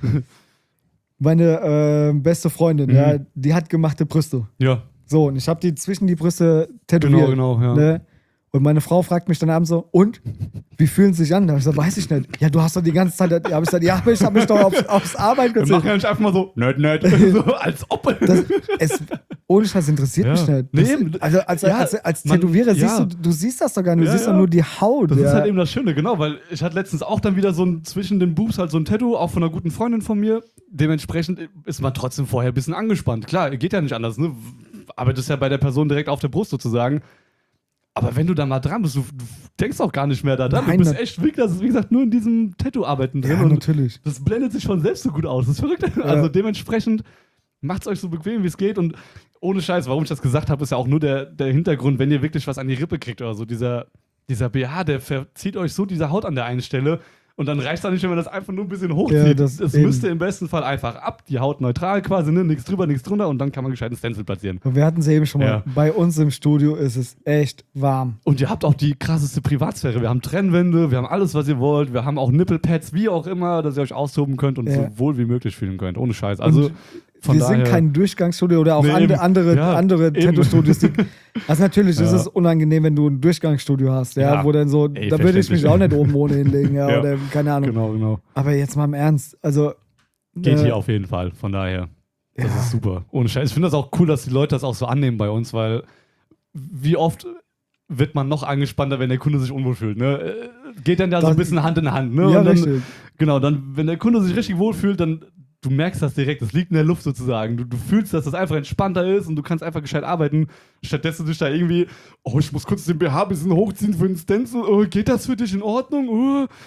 Meine beste Freundin, die hat gemachte Brüste. Ja. So, und ich habe die zwischen die Brüste tätowiert. Genau, ja. Ne? Und meine Frau fragt mich dann abends so, und? Wie fühlen sie sich an? Da habe ich gesagt, weiß ich nicht. Ja, du hast doch die ganze Zeit, ich habe mich doch aufs Arbeit gezogen. Wir machen ja nicht einfach mal so, nerd. So, als ob. Ohne Scheiß interessiert mich nicht. Als Tätowierer siehst das doch gar nicht. Du siehst doch nur die Haut. Das ist halt eben das Schöne, genau, weil ich hatte letztens auch dann wieder so zwischen den Boobs halt so ein Tattoo, auch von einer guten Freundin von mir. Dementsprechend ist man trotzdem vorher ein bisschen angespannt. Klar, geht ja nicht anders, ne? Aber das ist ja bei der Person direkt auf der Brust sozusagen. Aber wenn du da mal dran bist, du denkst auch gar nicht mehr da dran. Du bist echt wirklich, wie gesagt, nur in diesem Tattoo-Arbeiten drin. Ja, natürlich. Das blendet sich von selbst so gut aus. Das ist verrückt. Ja. Also dementsprechend macht es euch so bequem, wie es geht. Und ohne Scheiß, warum ich das gesagt habe, ist ja auch nur der Hintergrund, wenn ihr wirklich was an die Rippe kriegt oder so. Dieser BH, der verzieht euch so diese Haut an der einen Stelle. Und dann reicht es nicht, wenn man das einfach nur ein bisschen hochzieht. Ja, das müsste im besten Fall einfach ab, die Haut neutral quasi, ne? Nichts drüber, nichts drunter und dann kann man gescheit einen Stencil platzieren. Und wir hatten es eben schon mal, bei uns im Studio ist es echt warm. Und ihr habt auch die krasseste Privatsphäre. Wir haben Trennwände, wir haben alles, was ihr wollt, wir haben auch Nippelpads, wie auch immer, dass ihr euch austoben könnt und so wohl wie möglich fühlen könnt, ohne Scheiß. Also wir sind kein Durchgangsstudio oder auch andere Tattoo-Studios. Also natürlich ist es unangenehm, wenn du ein Durchgangsstudio hast, wo dann so, da würde ich mich auch nicht oben ohne hinlegen, oder keine Ahnung. Genau. Aber jetzt mal im Ernst, also geht hier auf jeden Fall, von daher. Das ist super. Ohne Scheiß. Ich finde das auch cool, dass die Leute das auch so annehmen bei uns, weil wie oft wird man noch angespannter, wenn der Kunde sich unwohl fühlt, ne? Geht dann so ein bisschen Hand in Hand, ne? Ja, und dann, richtig. Genau, dann, wenn der Kunde sich richtig wohlfühlt, dann du merkst das direkt, das liegt in der Luft sozusagen. Du fühlst, dass das einfach entspannter ist und du kannst einfach gescheit arbeiten. Stattdessen dich da irgendwie, ich muss kurz den BH ein bisschen hochziehen für den Stencil. Geht das für dich in Ordnung?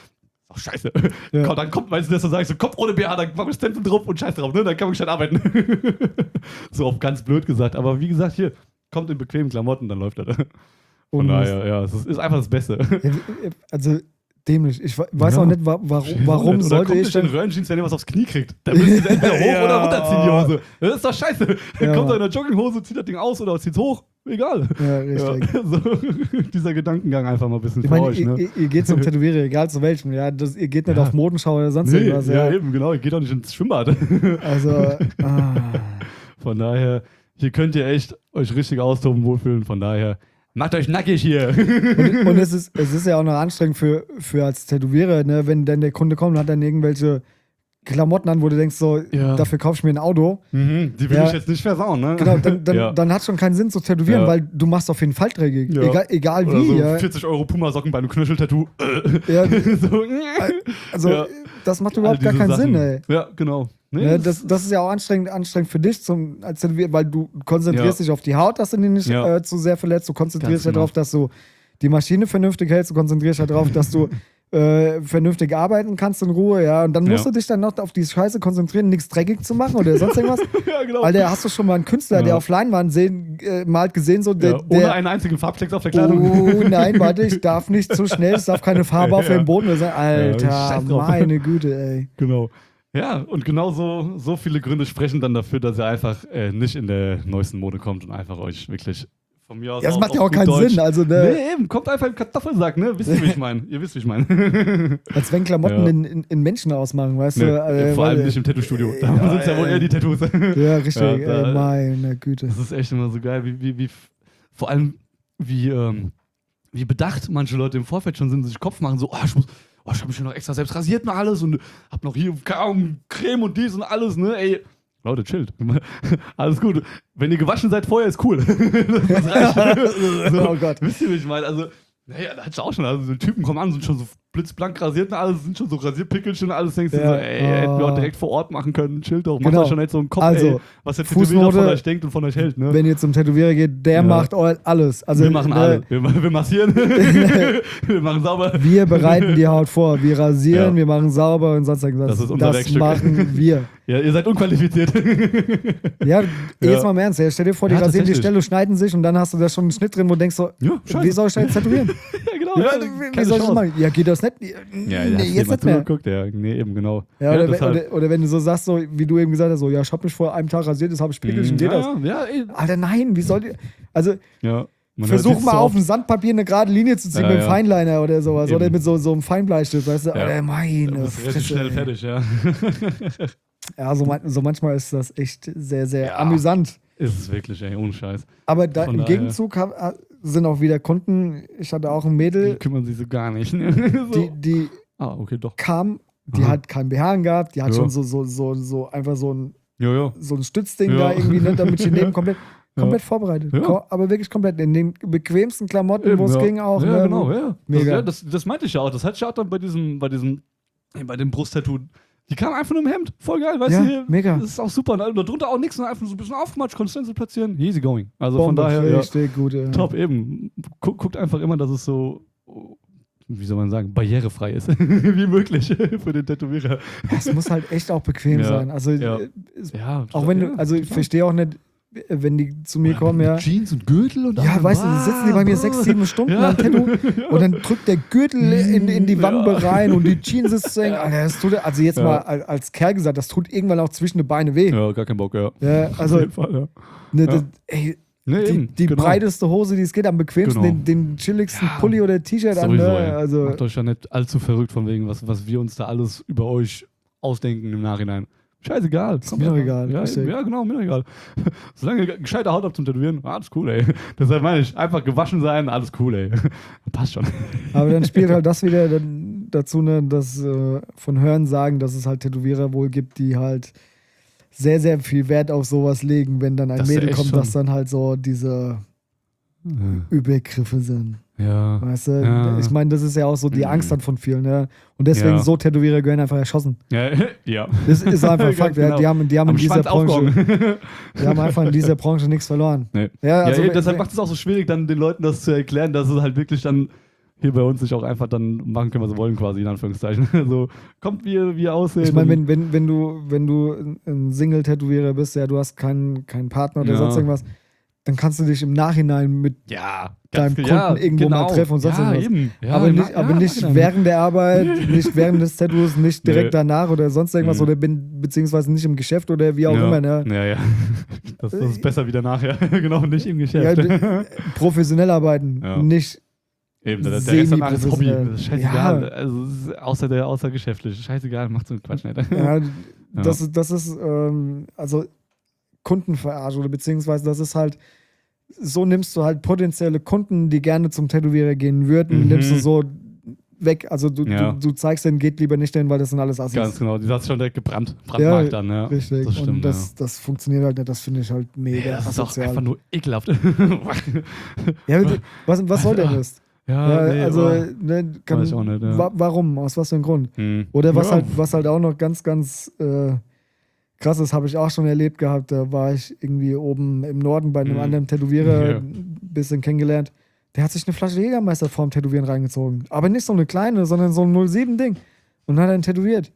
Ist doch scheiße. Ja. Komm, dann kommt, weißt du, dass du sagst, so, komm ohne BH, dann mach ich Stencil drauf und scheiß drauf, ne? Dann kann man gescheit arbeiten. So auf ganz blöd gesagt. Aber wie gesagt, hier, kommt in bequemen Klamotten, dann läuft das. Von daher, ja, es ist einfach das Beste. Ja, also dämlich. Ich weiß auch nicht, warum sollte ich denn Röhrenjeans, wenn ihr was aufs Knie kriegt? Da müsst ihr entweder hoch oder runterziehen, die Hose. Das ist doch scheiße. Ja. Kommt doch in der Jogginghose, zieht das Ding aus oder zieht's hoch. Egal. Ja, richtig. Ja, so, dieser Gedankengang einfach mal ein bisschen Ich für meine, euch. Ne? ihr geht zum Tätowierer, egal zu welchem. Ja, ihr geht nicht auf Modenschau oder sonst Nee, irgendwas. ja, Ja. eben, genau. Ihr geht auch nicht ins Schwimmbad. Also, Von daher, hier könnt ihr echt euch richtig austoben, wohlfühlen. Von daher, macht euch nackig hier. und es ist ja auch noch anstrengend für als Tätowierer, ne? Wenn dann der Kunde kommt und hat dann irgendwelche Klamotten an, wo du denkst, so, Ja. dafür kaufe ich mir ein Auto. Die will Ja. ich jetzt nicht versauen, ne? Genau, dann, Ja. dann hat schon keinen Sinn zu tätowieren, Ja. weil du machst auf jeden Fall dreckig. Ja. Egal Oder wie. so Ja. 40 € Puma-Socken bei einem Knöcheltattoo. Ja, So, also, Ja. das macht all überhaupt gar diese keinen Sachen. Sinn, ey. Ja, genau. Nee, Ne, das ist ja auch anstrengend für dich, als Tätowierer, weil du konzentrierst dich auf die Haut, dass du die nicht Ja. zu sehr verletzt. Du konzentrierst Ganz dich genau. darauf, dass du die Maschine vernünftig hältst. Du konzentrierst dich darauf, dass du vernünftig arbeiten kannst in Ruhe. Ja. Und dann musst Ja. du dich dann noch auf die Scheiße konzentrieren, nichts dreckig zu machen oder sonst irgendwas. ja, genau. Alter, hast du schon mal einen Künstler, der auf Leinwand malt gesehen, so Ja, ohne einen einzigen Farbklecks auf der Kleidung. Oh nein, warte, ich darf nicht zu schnell, es darf keine Farbe auf Ja. dem Boden sein. Alter, scheiß drauf. meine Güte, ey. Genau. Ja, und genau so viele Gründe sprechen dann dafür, dass ihr einfach nicht in der neuesten Mode kommt und einfach euch wirklich von mir aus. Ja, das macht ja auf auch gut keinen Deutsch- Sinn. Also, ne, Nee, eben, kommt einfach im Kartoffelsack, ne? Wisst ihr, wie ich meine? Ihr wisst, wie ich meine. als wenn Klamotten Ja. in Menschen ausmachen, weißt Nee, du? vor weil- allem nicht im Tattoo-Studio. Da sind es ja wohl eher die Tattoos. Ja, richtig, Ja, da- ey, meine Güte. Das ist echt immer so geil, wie vor allem, wie bedacht manche Leute im Vorfeld schon sind, sich Kopf machen, so, ich habe mich hier noch extra selbst rasiert und alles und hab noch hier keine Ahnung, Creme und dies und alles, ne, ey. Leute, chillt. Alles gut. Wenn ihr gewaschen seid vorher, ist cool. Das reicht. So, Oh Gott. Wisst ihr, wie ich meine? Also, naja, da hat's auch schon. Also, so Typen kommen an, sind schon so blitzblank rasiert und alles, sind schon so Rasierpickelchen und alles. Denkst du Ja. so, ey, hätten wir auch direkt vor Ort machen können. Chillt doch. Macht Genau. euch schon nicht so einen Kopf, Also, ey, was der Tätowierer Fußnote, von euch denkt und von euch hält, ne? Wenn ihr zum Tätowierer geht, der Ja. macht alles. Also, Wir machen ne, alle. Wir massieren. Wir machen sauber. Wir bereiten die Haut vor, wir rasieren, Ja. wir machen sauber und sonst irgendwas. Das ist unser Werkstück. machen wir. Ja, ihr seid unqualifiziert. Ja, jetzt mal im Ernst. Ja, stell dir vor, die Ja, rasieren die tatsächlich. Stelle, schneiden sich und dann hast du da schon einen Schnitt drin, wo du denkst so, Ja, scheiße. wie soll ich da jetzt tätowieren? Ja, genau. Ja, keine wie soll ich das Chance. machen? Ja, geht das nicht? Ja, nee, hast jetzt nicht mehr. Guckt, ja. Nee, eben genau. Ja, oder, deshalb. oder wenn du so sagst, so wie du eben gesagt hast, so, ja, ich hab mich vor einem Tag rasiert, jetzt habe ich Pickelchen, geht das? Ja, ey. Alter, nein, wie soll die. Also, Ja. Man versuch hört mal so auf oft. dem Sandpapier eine gerade Linie zu ziehen Ja, mit dem ja. Feinliner oder sowas. Eben. Oder mit so einem Feinbleistift, weißt du? Ja. Alter, meine Du bist relativ Fresse, schnell ey. fertig, ja. Ja, so manchmal ist das echt sehr, sehr Ja. amüsant. Ist es wirklich, ey, ohne Scheiß. Aber da Von im daher. Gegenzug sind auch wieder Kunden. Ich hatte auch ein Die Mädel, kümmern sich so gar nicht. so. die Okay, doch. kam, die Aha. hat kein BH gehabt, die hat Ja. schon so einfach so Jo. ein Stützding Ja. da irgendwie, ne, damit sie neben komplett vorbereitet. Ja. Aber wirklich komplett. In den bequemsten Klamotten, wo es ja. ging auch. Ja, ne, genau, ja. Mega. Das meinte ich ja auch. Das hatte ich ja auch dann bei dem Brusttattoo. Die kam einfach nur im Hemd. Voll geil, weißt Ja, du? Hier, mega. Das ist auch super. Ne? Darunter auch nichts, einfach so ein bisschen aufgematscht, Konstanz platzieren. Easy going. Also Bombe, von daher, ja, richtig gut. Ja. top eben. Guckt einfach immer, dass es so, wie soll man sagen, barrierefrei ist. Wie möglich für den Tätowierer. Es muss halt echt auch bequem Ja. sein. Also, Ja. es- Ja, auch wenn ja, du, also ich total. verstehe auch nicht, wenn die zu mir kommen, ja. Jeans und Gürtel und Ja, allem. weißt du, dann sitzen die bei mir 6, 7 Stunden Ja. am Tattoo und dann drückt der Gürtel in die Wampe rein und die Jeans ist zu eng. Alter, das tut, also jetzt Ja. mal als Kerl gesagt, das tut irgendwann auch zwischen die Beine weh. Ja, gar kein Bock, ja. Ja, also, Auf jeden Fall, ja. ne, Ja. das, ey, Nee, die eben, genau. breiteste Hose, die es geht, am bequemsten, Genau. den chilligsten Ja. Pulli oder T-Shirt an. Sowieso, Ne? ey. Also, Macht euch ja nicht allzu verrückt von wegen, was wir uns da alles über euch ausdenken im Nachhinein. Scheißegal. Ist mir doch egal, Ja, richtig. ja, genau, mir doch egal. Solange ihr gescheite Haut habt zum Tätowieren, alles cool, ey. Deshalb meine ich, einfach gewaschen sein, alles cool, ey. Passt schon. aber dann spielt halt das wieder dazu, ne, dass von Hören sagen, dass es halt Tätowierer wohl gibt, die halt sehr, sehr viel Wert auf sowas legen, wenn dann ein Das ist Mädel echt kommt, schon- dass dann halt so diese Übergriffe sind. Ja. Weißt du? Ja. Ich meine, das ist ja auch so die Angst dann von vielen, ne? Und deswegen Ja. so Tätowierer gehören einfach erschossen. Ja. Ja. Das ist einfach Ganz Fakt. genau. Die haben in Am dieser Schwanz Branche, aufgehauen. die haben einfach in dieser Branche nichts verloren. Nee. Ja, also ja, wenn- deshalb macht es auch so schwierig, dann den Leuten das zu erklären, dass es halt wirklich dann hier bei uns sich auch einfach dann machen können, was sie wollen, quasi, in Anführungszeichen. So, kommt wie ihr aussehen. Ich meine, wenn du ein Single-Tätowierer bist, ja, du hast keinen Partner oder sonst irgendwas, dann kannst du dich im Nachhinein mit deinem Kunden irgendwo mal treffen und sonst irgendwas. Eben. Ja, aber nicht während der Arbeit, nicht während des Tattoos, nicht direkt danach oder sonst irgendwas oder beziehungsweise nicht im Geschäft oder wie auch immer. Ne? Ja. Das ist besser wie danach, ja. Genau, nicht im Geschäft. Ja, professionell arbeiten, nicht eben, der Rest danach ist Hobby. Das ist scheißegal. Ja. Also, außergeschäftlich. Scheißegal, macht so einen Quatsch nicht. Ja, das ist also Kundenverarsche oder beziehungsweise das ist halt, so nimmst du halt potenzielle Kunden, die gerne zum Tätowierer gehen würden, nimmst du so weg. Also du zeigst denen, geht lieber nicht hin, weil das sind alles Assis. Ganz genau, die hast schon direkt brandmarkt dann. Ja, richtig. Das stimmt, und das funktioniert halt nicht, das finde ich halt mega das ist auch einfach nur ekelhaft. Ja, was soll der Mist? Ja, nee, also weiß ich auch nicht, warum? Aus was für einem Grund? Oder was halt auch noch ganz, ganz krass ist, habe ich auch schon erlebt gehabt. Da war ich irgendwie oben im Norden bei einem anderen Tätowierer, ein bisschen kennengelernt. Der hat sich eine Flasche Jägermeister vorm Tätowieren reingezogen. Aber nicht so eine kleine, sondern so ein 07-Ding. Und hat ihn tätowiert.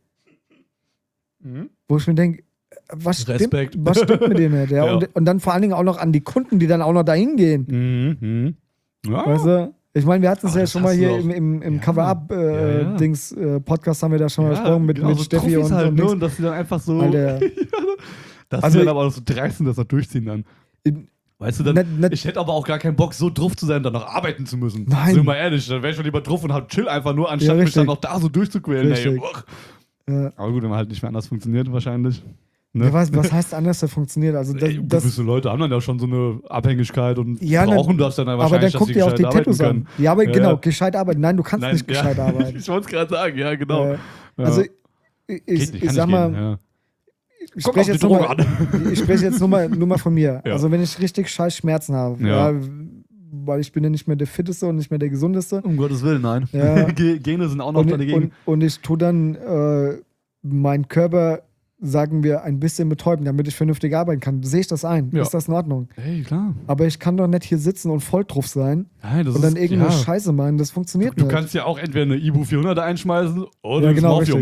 Wo ich mir denke, was stimmt mit dem nicht? Ja? Und dann vor allen Dingen auch noch an die Kunden, die dann auch noch dahin gehen. Ja. Weißt du? Ich meine, wir hatten es ja schon mal hier im Cover-Up-Podcast haben wir da schon mal gesprochen mit so Steffi und halt, und und dass die dann einfach so dass also die dann aber auch so dreist sind, das noch durchziehen dann. Weißt du, dann, ich hätte aber auch gar keinen Bock, so drauf zu sein und dann noch arbeiten zu müssen. Nein. Sind wir ehrlich, dann wäre ich schon lieber drauf und chill einfach nur, anstatt mich dann noch da so durchzuquälen. Ey. Aber gut, wenn man halt nicht mehr anders funktioniert wahrscheinlich. Ne? Ja, was heißt anders, das funktioniert? Also gewisse Leute haben dann ja schon so eine Abhängigkeit und brauchen das dann wahrscheinlich, aber dann guck dir auch die Tattoos an. Ja, aber genau, gescheit arbeiten. Nein, du kannst nicht gescheit arbeiten. Ich wollte es gerade sagen, ja, genau. Also, ich sag mal, ich spreche jetzt nur mal von mir. Ja. Also, wenn ich richtig scheiß Schmerzen habe, weil ich bin ja nicht mehr der Fitteste und nicht mehr der Gesundeste. Um Gottes Willen, nein. Ja. Gene sind auch noch dagegen. Und ich tue dann meinen Körper, sagen wir, ein bisschen betäuben, damit ich vernünftig arbeiten kann. Sehe ich das ein? Ja. Ist das in Ordnung? Hey, klar. Aber ich kann doch nicht hier sitzen und voll drauf sein und dann irgendeine Scheiße machen. Das funktioniert nicht. Du kannst ja auch entweder eine Ibu 400 einschmeißen oder ein Morphium.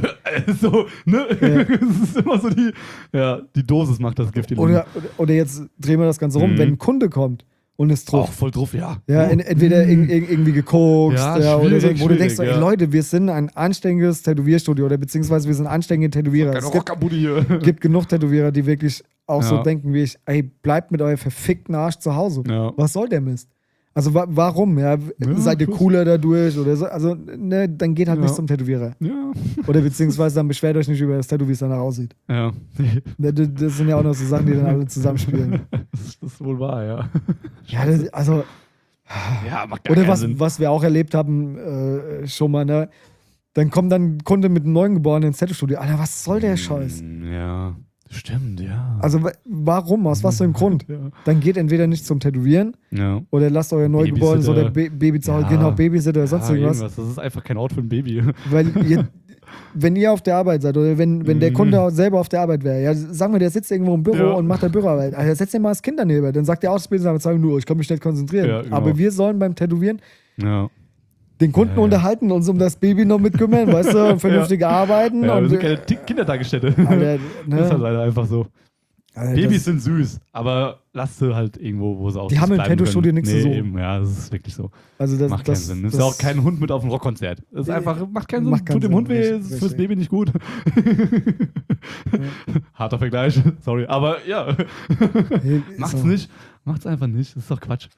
So, ne? Ja. Das ist immer so die Dosis macht das Gift. Oder jetzt drehen wir das Ganze rum, wenn ein Kunde kommt und ist drauf. Auch voll drauf, ja. Ja, entweder irgendwie gekokst oder so, wo du denkst, ey Leute, wir sind ein anständiges Tätowierstudio oder beziehungsweise wir sind anständige Tätowierer. Es gibt genug Tätowierer, die wirklich auch so denken wie ich, ey, bleibt mit eurem verfickten Arsch zu Hause. Ja. Was soll der Mist? Also warum? Ja? Seid ihr cooler dadurch? Oder so? Also, ne, dann geht halt nicht zum Tätowierer. Ja. Oder beziehungsweise dann beschwert euch nicht über das Tattoo, wie es danach aussieht. Ja. Das sind ja auch noch so Sachen, die dann alle zusammenspielen. Das ist wohl wahr, ja. Ja, also. Ja, macht gar oder Sinn. Was wir auch erlebt haben, schon mal, ne? Dann kommt dann ein Kunde mit einem Neugeborenen ins Tattoo-Studio. Alter, was soll der Scheiß? Ja. Stimmt, ja. Also warum? Aus was für einem Grund? Ja. Dann geht entweder nicht zum Tätowieren oder lasst euer Neugeborenes oder Baby zu Hause, genau, Babysitter oder sonst irgendwas. Das ist einfach kein Ort für ein Baby. Weil wenn ihr auf der Arbeit seid oder wenn der Kunde selber auf der Arbeit wäre, ja, sagen wir, der sitzt irgendwo im Büro und macht da Büroarbeit, Alter, setzt dir mal das Kind daneben, dann sagt der Ausbilder, nur, ich kann mich nicht konzentrieren. Ja, genau. Aber wir sollen beim Tätowieren den Kunden unterhalten, uns um das Baby noch mit kümmern, weißt du, und vernünftig arbeiten. Ja, wir sind keine Kindertagesstätte. Alter, ne? Das ist halt leider einfach so. Alter, Babys sind süß, aber lass sie halt irgendwo, wo sie auch die haben im Tattoo-Studio nichts zu suchen. Eben, ja, das ist wirklich so. Also das macht keinen Sinn. Nimmst ja auch keinen Hund mit auf ein Rockkonzert. Das ist einfach, macht keinen Sinn. Tut dem Hund weh, ist fürs Baby nicht gut. Harter Vergleich, sorry. Aber ja, macht's nicht. Macht's einfach nicht. Das ist doch Quatsch.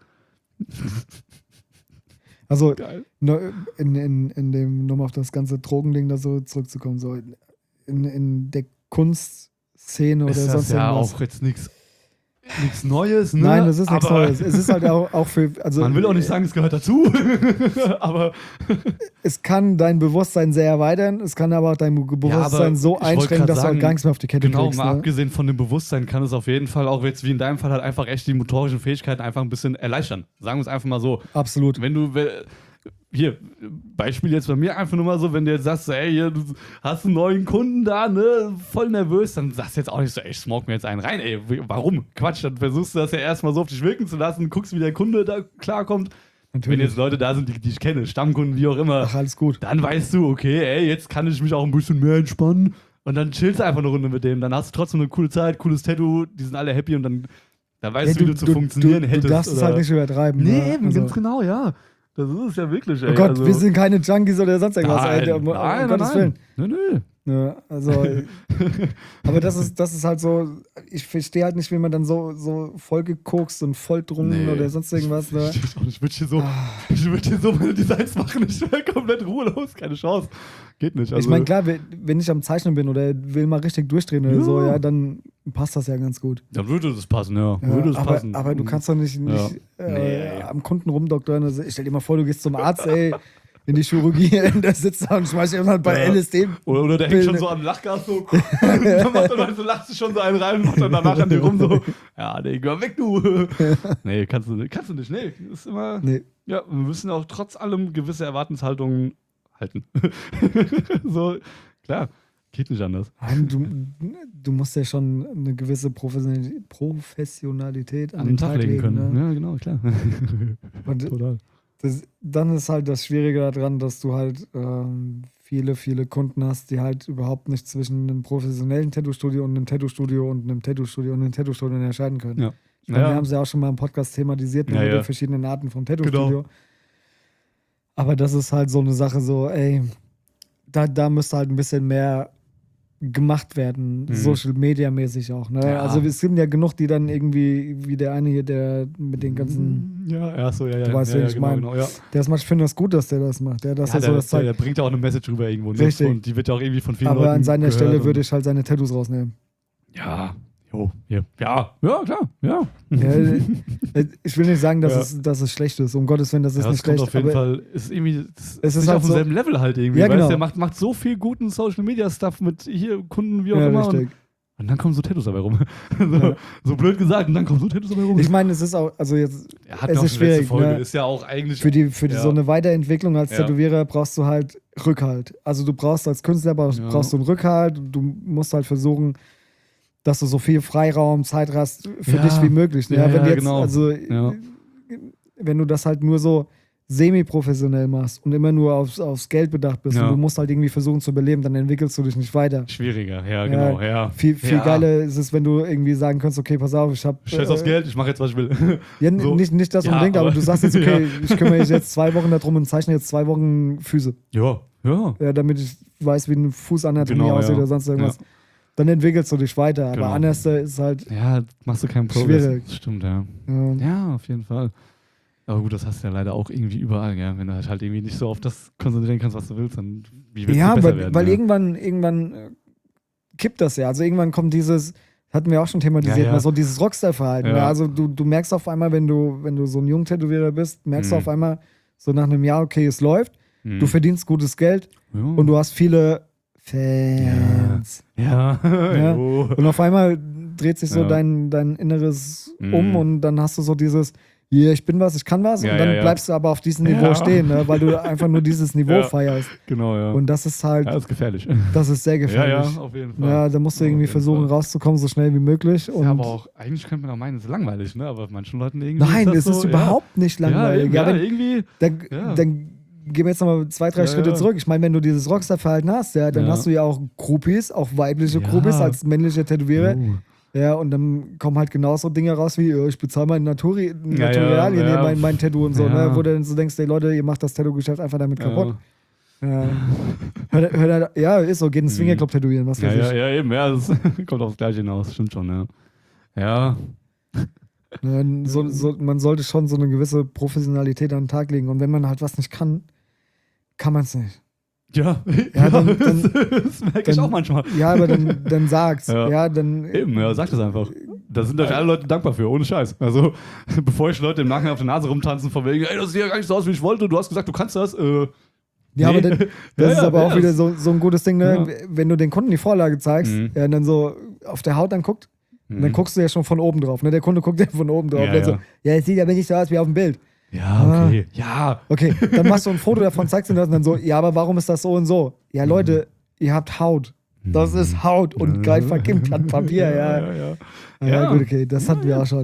Also, in dem, nochmal auf das ganze Drogending da so zurückzukommen, so in der Kunstszene oder sonst irgendwas. Ja, auch jetzt nichts Neues, ne? Nein, das ist nichts Neues. Es ist halt auch für. Also, man will auch nicht sagen, es gehört dazu, aber. Es kann dein Bewusstsein sehr erweitern, es kann aber auch dein Bewusstsein so einschränken, dass du halt gar nichts mehr auf die Kette kriegst. Genau, mal abgesehen von dem Bewusstsein kann es auf jeden Fall auch jetzt wie in deinem Fall halt einfach echt die motorischen Fähigkeiten einfach ein bisschen erleichtern. Sagen wir es einfach mal so. Absolut. Wenn du. Hier, Beispiel jetzt bei mir einfach nur mal so, wenn du jetzt sagst, ey, du hast einen neuen Kunden da, ne, voll nervös, dann sagst du jetzt auch nicht so, ey, ich smoke mir jetzt einen rein, ey, warum? Quatsch, dann versuchst du das ja erstmal so auf dich wirken zu lassen, guckst, wie der Kunde da klarkommt, Natürlich. Wenn jetzt Leute da sind, die ich kenne, Stammkunden, wie auch immer, Ach, alles gut. dann weißt du, okay, ey, jetzt kann ich mich auch ein bisschen mehr entspannen. Und dann chillst du einfach eine Runde mit denen. Dann hast du trotzdem eine coole Zeit, cooles Tattoo, die sind alle happy und dann weißt du, wie du zu funktionieren hättest. Du darfst es halt nicht übertreiben. Nee, ne? eben, Also, ganz genau, ja. Das ist es ja wirklich, ey. oh Gott, also, wir sind keine Junkies oder sonst irgendwas. nein, um nein, Gottes Willen. Nö. Ja, also, aber das ist halt so, ich verstehe halt nicht, wie man dann so vollgekokst und volltrunken oder sonst irgendwas. Ne? Ich würde hier so meine Designs machen, ich wäre komplett ruhelos, keine Chance. Geht nicht. Also, ich meine, klar, wenn ich am Zeichnen bin oder will mal richtig durchdrehen oder so, ja, dann passt das ja ganz gut. Dann würde das passen, ja. Würde das passen. Aber du kannst doch nicht am Kunden rumdoktorieren. Also, ich stell dir mal vor, du gehst zum Arzt, ey, in die Chirurgie, der sitzt da und schmeißt jemand bei LSD. Oder der hängt schon so am Lachgas so. Dann macht er so, lacht sich schon so einen rein und macht dann danach an dir rum so. Ja, nee, geh weg, du. Nee, kannst du nicht. Nee, ist immer. Nee. Ja, wir müssen auch trotz allem gewisse Erwartungshaltungen halten. So, klar, geht nicht anders. Nein, du musst ja schon eine gewisse Professionalität an den Tag legen können. Ne? Ja, genau, klar. Und total. dann ist halt das Schwierige daran, dass du halt viele Kunden hast, die halt überhaupt nicht zwischen einem professionellen Tattoo-Studio und einem Tattoo-Studio und einem Tattoo-Studio und einem Tattoo-Studio unterscheiden können. Ja. Ich meine, wir haben es ja auch schon mal im Podcast thematisiert, mit den verschiedenen Arten vom Tattoo-Studio. Genau. Aber das ist halt so eine Sache, so, ey, da müsste halt ein bisschen mehr gemacht werden, Social-Media-mäßig auch. Ne? Ja. Also es gibt ja genug, die dann irgendwie, wie der eine hier, der mit den ganzen... Du weißt, wen ich meine. Genau, ja. Ich finde das gut, dass der das macht. Der bringt ja auch eine Message rüber irgendwo. Ne? Richtig. Und die wird ja auch irgendwie von vielen Leuten aber an seiner gehört Stelle und- würde ich halt seine Tattoos rausnehmen. Ja, ja, klar, ja. Ja, ich will nicht sagen, dass es schlecht ist. Um Gottes Willen, das ist Ja, nicht das kommt schlecht. auf jeden aber Fall, ist irgendwie, es ist ist nicht halt auf so- demselben Level halt irgendwie. Ja, Weißt genau. du, der macht so viel guten Social-Media-Stuff mit hier Kunden, wie auch ja, immer. richtig. Und dann kommen so Tattoos dabei rum. Ja. So blöd gesagt, und dann kommen so Tattoos dabei rum. Ich meine, es ist auch, also jetzt, Er hat es noch ist eine letzte schwierig. Folge, Ne? ist ja auch eigentlich. Für die Ja. so eine Weiterentwicklung als Ja. Tätowierer brauchst du halt Rückhalt. Also du brauchst als Künstler brauchst du einen Rückhalt. Du musst halt versuchen, dass du so viel Freiraum, Zeit hast für Ja. dich wie möglich. Ne? Ja, Wenn du jetzt, genau. also Ja. wenn du das halt nur so semi-professionell machst und immer nur aufs Geld bedacht bist Ja. und du musst halt irgendwie versuchen zu überleben, dann entwickelst du dich nicht weiter. Schwieriger, ja, genau, ja. Viel Ja. geiler ist es, wenn du irgendwie sagen kannst, okay, pass auf, ich habe Scheiß aufs Geld, ich mache jetzt, was ich will. Ja, So. nicht das Ja, unbedingt, aber aber- du sagst jetzt, okay, Ja. ich kümmere mich jetzt 2 Wochen darum und zeichne jetzt 2 Wochen Füße. Ja. Ja, damit ich weiß, wie eine Fußanatomie Genau, aussieht ja. oder sonst irgendwas. Dann entwickelst du dich weiter. Aber Genau. anders ist halt, Ja, machst du keinen Progress. Schwierig. Das stimmt, ja. ja, Ja, auf jeden Fall. Aber gut, das hast du ja leider auch irgendwie überall, gell? Wenn du halt irgendwie nicht so auf das konzentrieren kannst, was du willst, dann wie willst du besser weil, werden? weil ja? irgendwann kippt das ja. Also irgendwann kommt dieses, hatten wir auch schon thematisiert, Ja. mal so dieses Rockstar-Verhalten. Ja. Ja. Also du merkst auf einmal, wenn du so ein Jungtätowierer bist, merkst du auf einmal so nach einem Jahr, okay, es läuft, du verdienst gutes Geld und du hast viele Fans. Ja. Ja. Jo. Und auf einmal dreht sich so Ja. dein Inneres um und dann hast du so dieses, hier, ich bin was, ich kann was Ja, und dann ja. bleibst du aber auf diesem Niveau Ja. stehen, ne? Weil du einfach nur dieses Niveau Ja. feierst. Genau, ja. Und das ist halt, Ja, das ist gefährlich. das ist sehr Ja, gefährlich. ja, auf jeden Fall. Ja, da musst du Auf irgendwie jeden versuchen, Fall. rauszukommen, so schnell wie möglich. Und Ja, aber auch, eigentlich könnte man auch meinen, es ist langweilig, ne? Aber manchen Leuten irgendwie. nein, das es ist so, überhaupt nicht langweilig. Ja, Ja, irgendwie. dann, ja. dann gehen wir jetzt nochmal 2-3 Ja, Schritte ja. zurück. Ich meine, wenn du dieses Rockstar-Verhalten hast, ja, dann Ja. hast du ja auch Groupies, auch weibliche Ja. Groupies als männliche Tätowierer. Oh. Ja, und dann kommen halt genauso Dinge raus wie, ich bezahle mein Naturalien, ja. mein Tattoo und so, Ja. ne? Wo du dann so denkst, ey Leute, ihr macht das Tattoo-Geschäft einfach damit kaputt. Ja, ist so, geht ein Swingerclub tätowieren, was weiß ich. Ja, eben, ja, das kommt aufs Gleiche hinaus, stimmt schon, ja. Ja, Ne, man sollte schon so eine gewisse Professionalität an den Tag legen. Und wenn man halt was nicht kann, kann man es nicht. ja, dann- das merke ich dann- auch manchmal. Ja, aber dann sag's. Ja. Ja, dann. Eben, ja, sag das einfach. Da sind euch alle Leute dankbar für, ohne Scheiß. Also, bevor ich Leute im Nachhinein auf der Nase rumtanzen, von wegen, ey, das sieht ja gar nicht so aus, wie ich wollte, du hast gesagt, du kannst das. Ja, aber das Ja, ist ja, aber auch ja, wieder das- so ein gutes Ding, ne? Ja. Wenn du den Kunden die Vorlage zeigst, ja, und dann so auf der Haut dann guckt, dann guckst du ja schon von oben drauf. Ne? Der Kunde guckt ja von oben drauf. Ja, Dann so, ja. ja, es sieht aber nicht so aus wie auf dem Bild. Ja, okay. Ja. Okay, dann machst du ein Foto davon, zeigst ihm das und dann so, ja, aber warum ist das so und so? Ja, Leute, ihr habt Haut. Das ist Haut und kein verkimmt Papier, ja. Ja. Ja, Ja. gut, okay, das hatten wir auch schon.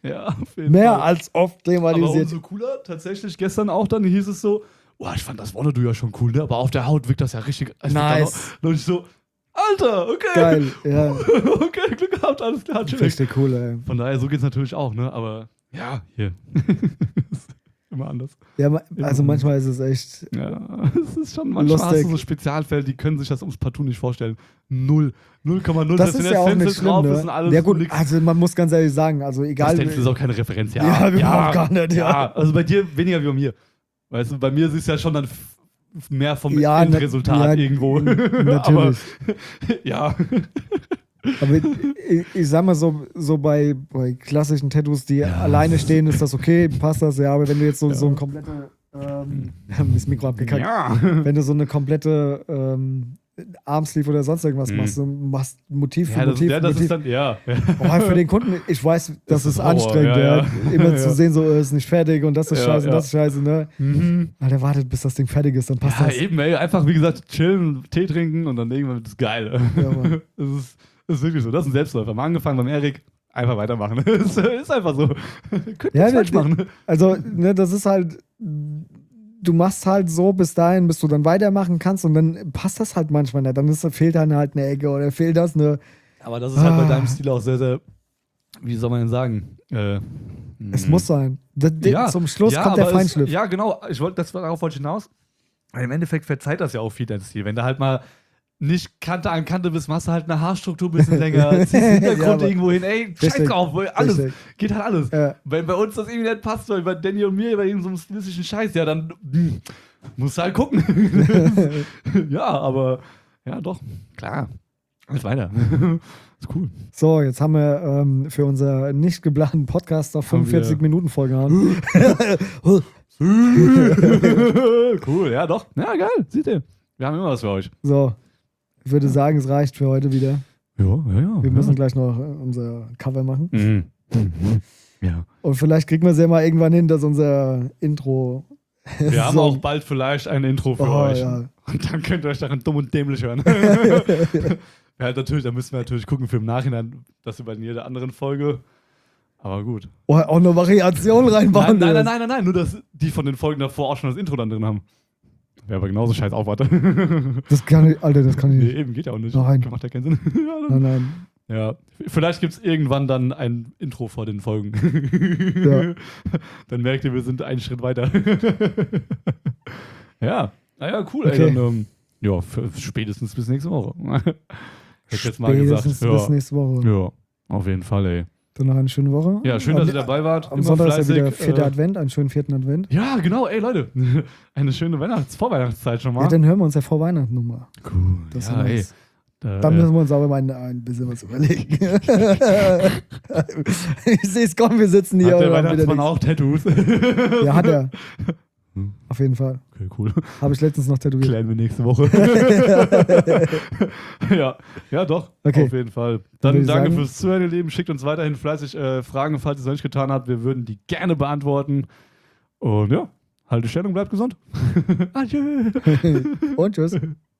Ja, auf jeden Mehr Fall. als oft Aber thematisiert. umso cooler, tatsächlich gestern auch dann hieß es so, ich fand das Wonnedu ja schon cool, ne? Aber auf der Haut wirkt das ja richtig. Nice. Und ich so, Alter, okay. Geil, ja. Okay, Glück gehabt, alles klar, chillig. Richtig cool, ey. Von daher, so geht's natürlich auch, ne? Aber ja, hier. Ist immer anders. Ja, also manchmal ist es echt. Ja, es ist schon, manchmal Lustig. hast du so Spezialfälle, die können sich das ums Partout nicht vorstellen. 0,0. Das ist ja auch nicht schlimm, drauf ne? ist und alles Ja gut, nix. also man muss ganz ehrlich sagen, also Das egal. ist auch keine Referenz, ja. Ja, überhaupt gar nicht, ja. Ja, also bei dir weniger wie bei mir. Weißt du, bei mir ist es ja schon dann mehr vom Ja, Endresultat irgendwo. Natürlich. Aber, ja. Aber ich sag mal so bei klassischen Tattoos, die alleine stehen, ist das okay, passt das, ja. Aber wenn du jetzt so ein komplette, das Mikro abgekackt, Ja. wenn du so eine komplette Armsleeve oder sonst irgendwas machst, du machst Motiv für Motiv. Das ist dann, ja. Für den Kunden, ich weiß, das ist Horror, anstrengend, ja. immer zu sehen, so ist nicht fertig und das ist Ja, scheiße und ja. das ist scheiße, ne? Alter, wartet, bis das Ding fertig ist, dann passt Ja, das. eben, ey. Einfach, wie gesagt, chillen, Tee trinken und dann irgendwann wird es geil. Ja, Mann. Das ist wirklich so. Das ist ein Selbstläufer. Haben angefangen beim Erik, einfach weitermachen. ist einfach so. Könnt Ja, nichts falsch machen. Also, ne, das ist halt, du machst halt so bis dahin, bis du dann weitermachen kannst und dann passt das halt manchmal nicht. Dann fehlt dann halt eine Ecke oder fehlt das eine. Aber das ist halt bei deinem Stil auch sehr, sehr, wie soll man denn sagen? Es muss sein. Zum Schluss kommt der aber Feinschliff. Ja, genau. Darauf wollte ich hinaus. Weil im Endeffekt verzeiht das ja auch viel dein Stil. Wenn du halt mal nicht Kante an Kante bist, machst du halt eine Haarstruktur ein bisschen länger, ziehst den Hintergrund Ja, irgendwo hin, ey, scheiß richtig, drauf, alles, richtig. geht halt alles. Ja. Wenn bei uns das irgendwie nicht passt, weil bei Danny und mir, bei irgendeinem so stilistischen Scheiß, ja, dann musst du halt gucken. Ja, aber, ja, doch, klar, alles weiter. Ist cool. So, jetzt haben wir für unser nicht geplanten Podcast auf 45 Minuten vorgehauen. Cool, ja, doch. Ja, geil, seht ihr. Wir haben immer was für euch. So, ich würde sagen, es reicht für heute wieder. Ja. Wir müssen gleich noch unser Cover machen. Mhm. Ja. Und vielleicht kriegen wir es ja mal irgendwann hin, dass unser Intro. Wir haben auch bald vielleicht ein Intro für euch. Ja. Und dann könnt ihr euch darin dumm und dämlich hören. Ja, natürlich, da müssen wir natürlich gucken für im Nachhinein, das über jede anderen Folge. Aber gut. Oh, auch eine Variation reinbauen. Nein, nur dass die von den Folgen davor auch schon das Intro dann drin haben. Wäre aber genauso scheiß Aufwand. Das kann ich, Alter, das kann ich Nee, nicht. eben, geht ja auch nicht. Nein. Macht ja keinen Sinn. Nein. Ja, vielleicht gibt es irgendwann dann ein Intro vor den Folgen. Ja. Dann merkt ihr, wir sind einen Schritt weiter. Ja, naja, cool, Okay. ey. Dann, ja, spätestens bis nächste Woche. Hätte ich jetzt mal gesagt. Spätestens bis nächste Woche. Ja, auf jeden Fall, ey. Dann noch eine schöne Woche. Ja, schön, dass ihr dabei wart. Am Immer Sonntag ist ja fleißig, wieder 4. Advent, einen schönen 4. Advent. Ja, genau, ey, Leute. Eine schöne Vorweihnachtszeit schon mal. Ja, dann hören wir uns ja vor Weihnachten nochmal. Cool. Das Ja, ist ey. nice. Da müssen wir uns aber mal ein bisschen was überlegen. Ich sehe es, komm, wir sitzen hier. Hat der und haben wieder Weihnachtsmann auch Tattoos? nichts. Ja, hat er. Auf jeden Fall. Okay, cool. Habe ich letztens noch tätowiert. Klären wir nächste Woche. Ja, doch. Okay. Auf jeden Fall. Dann Dann würde ich danke sagen- fürs Zuhören, ihr Lieben. Schickt uns weiterhin fleißig Fragen, falls ihr es noch nicht getan habt. Wir würden die gerne beantworten. Und ja, halte Stellung, bleibt gesund. Adieu. Und tschüss.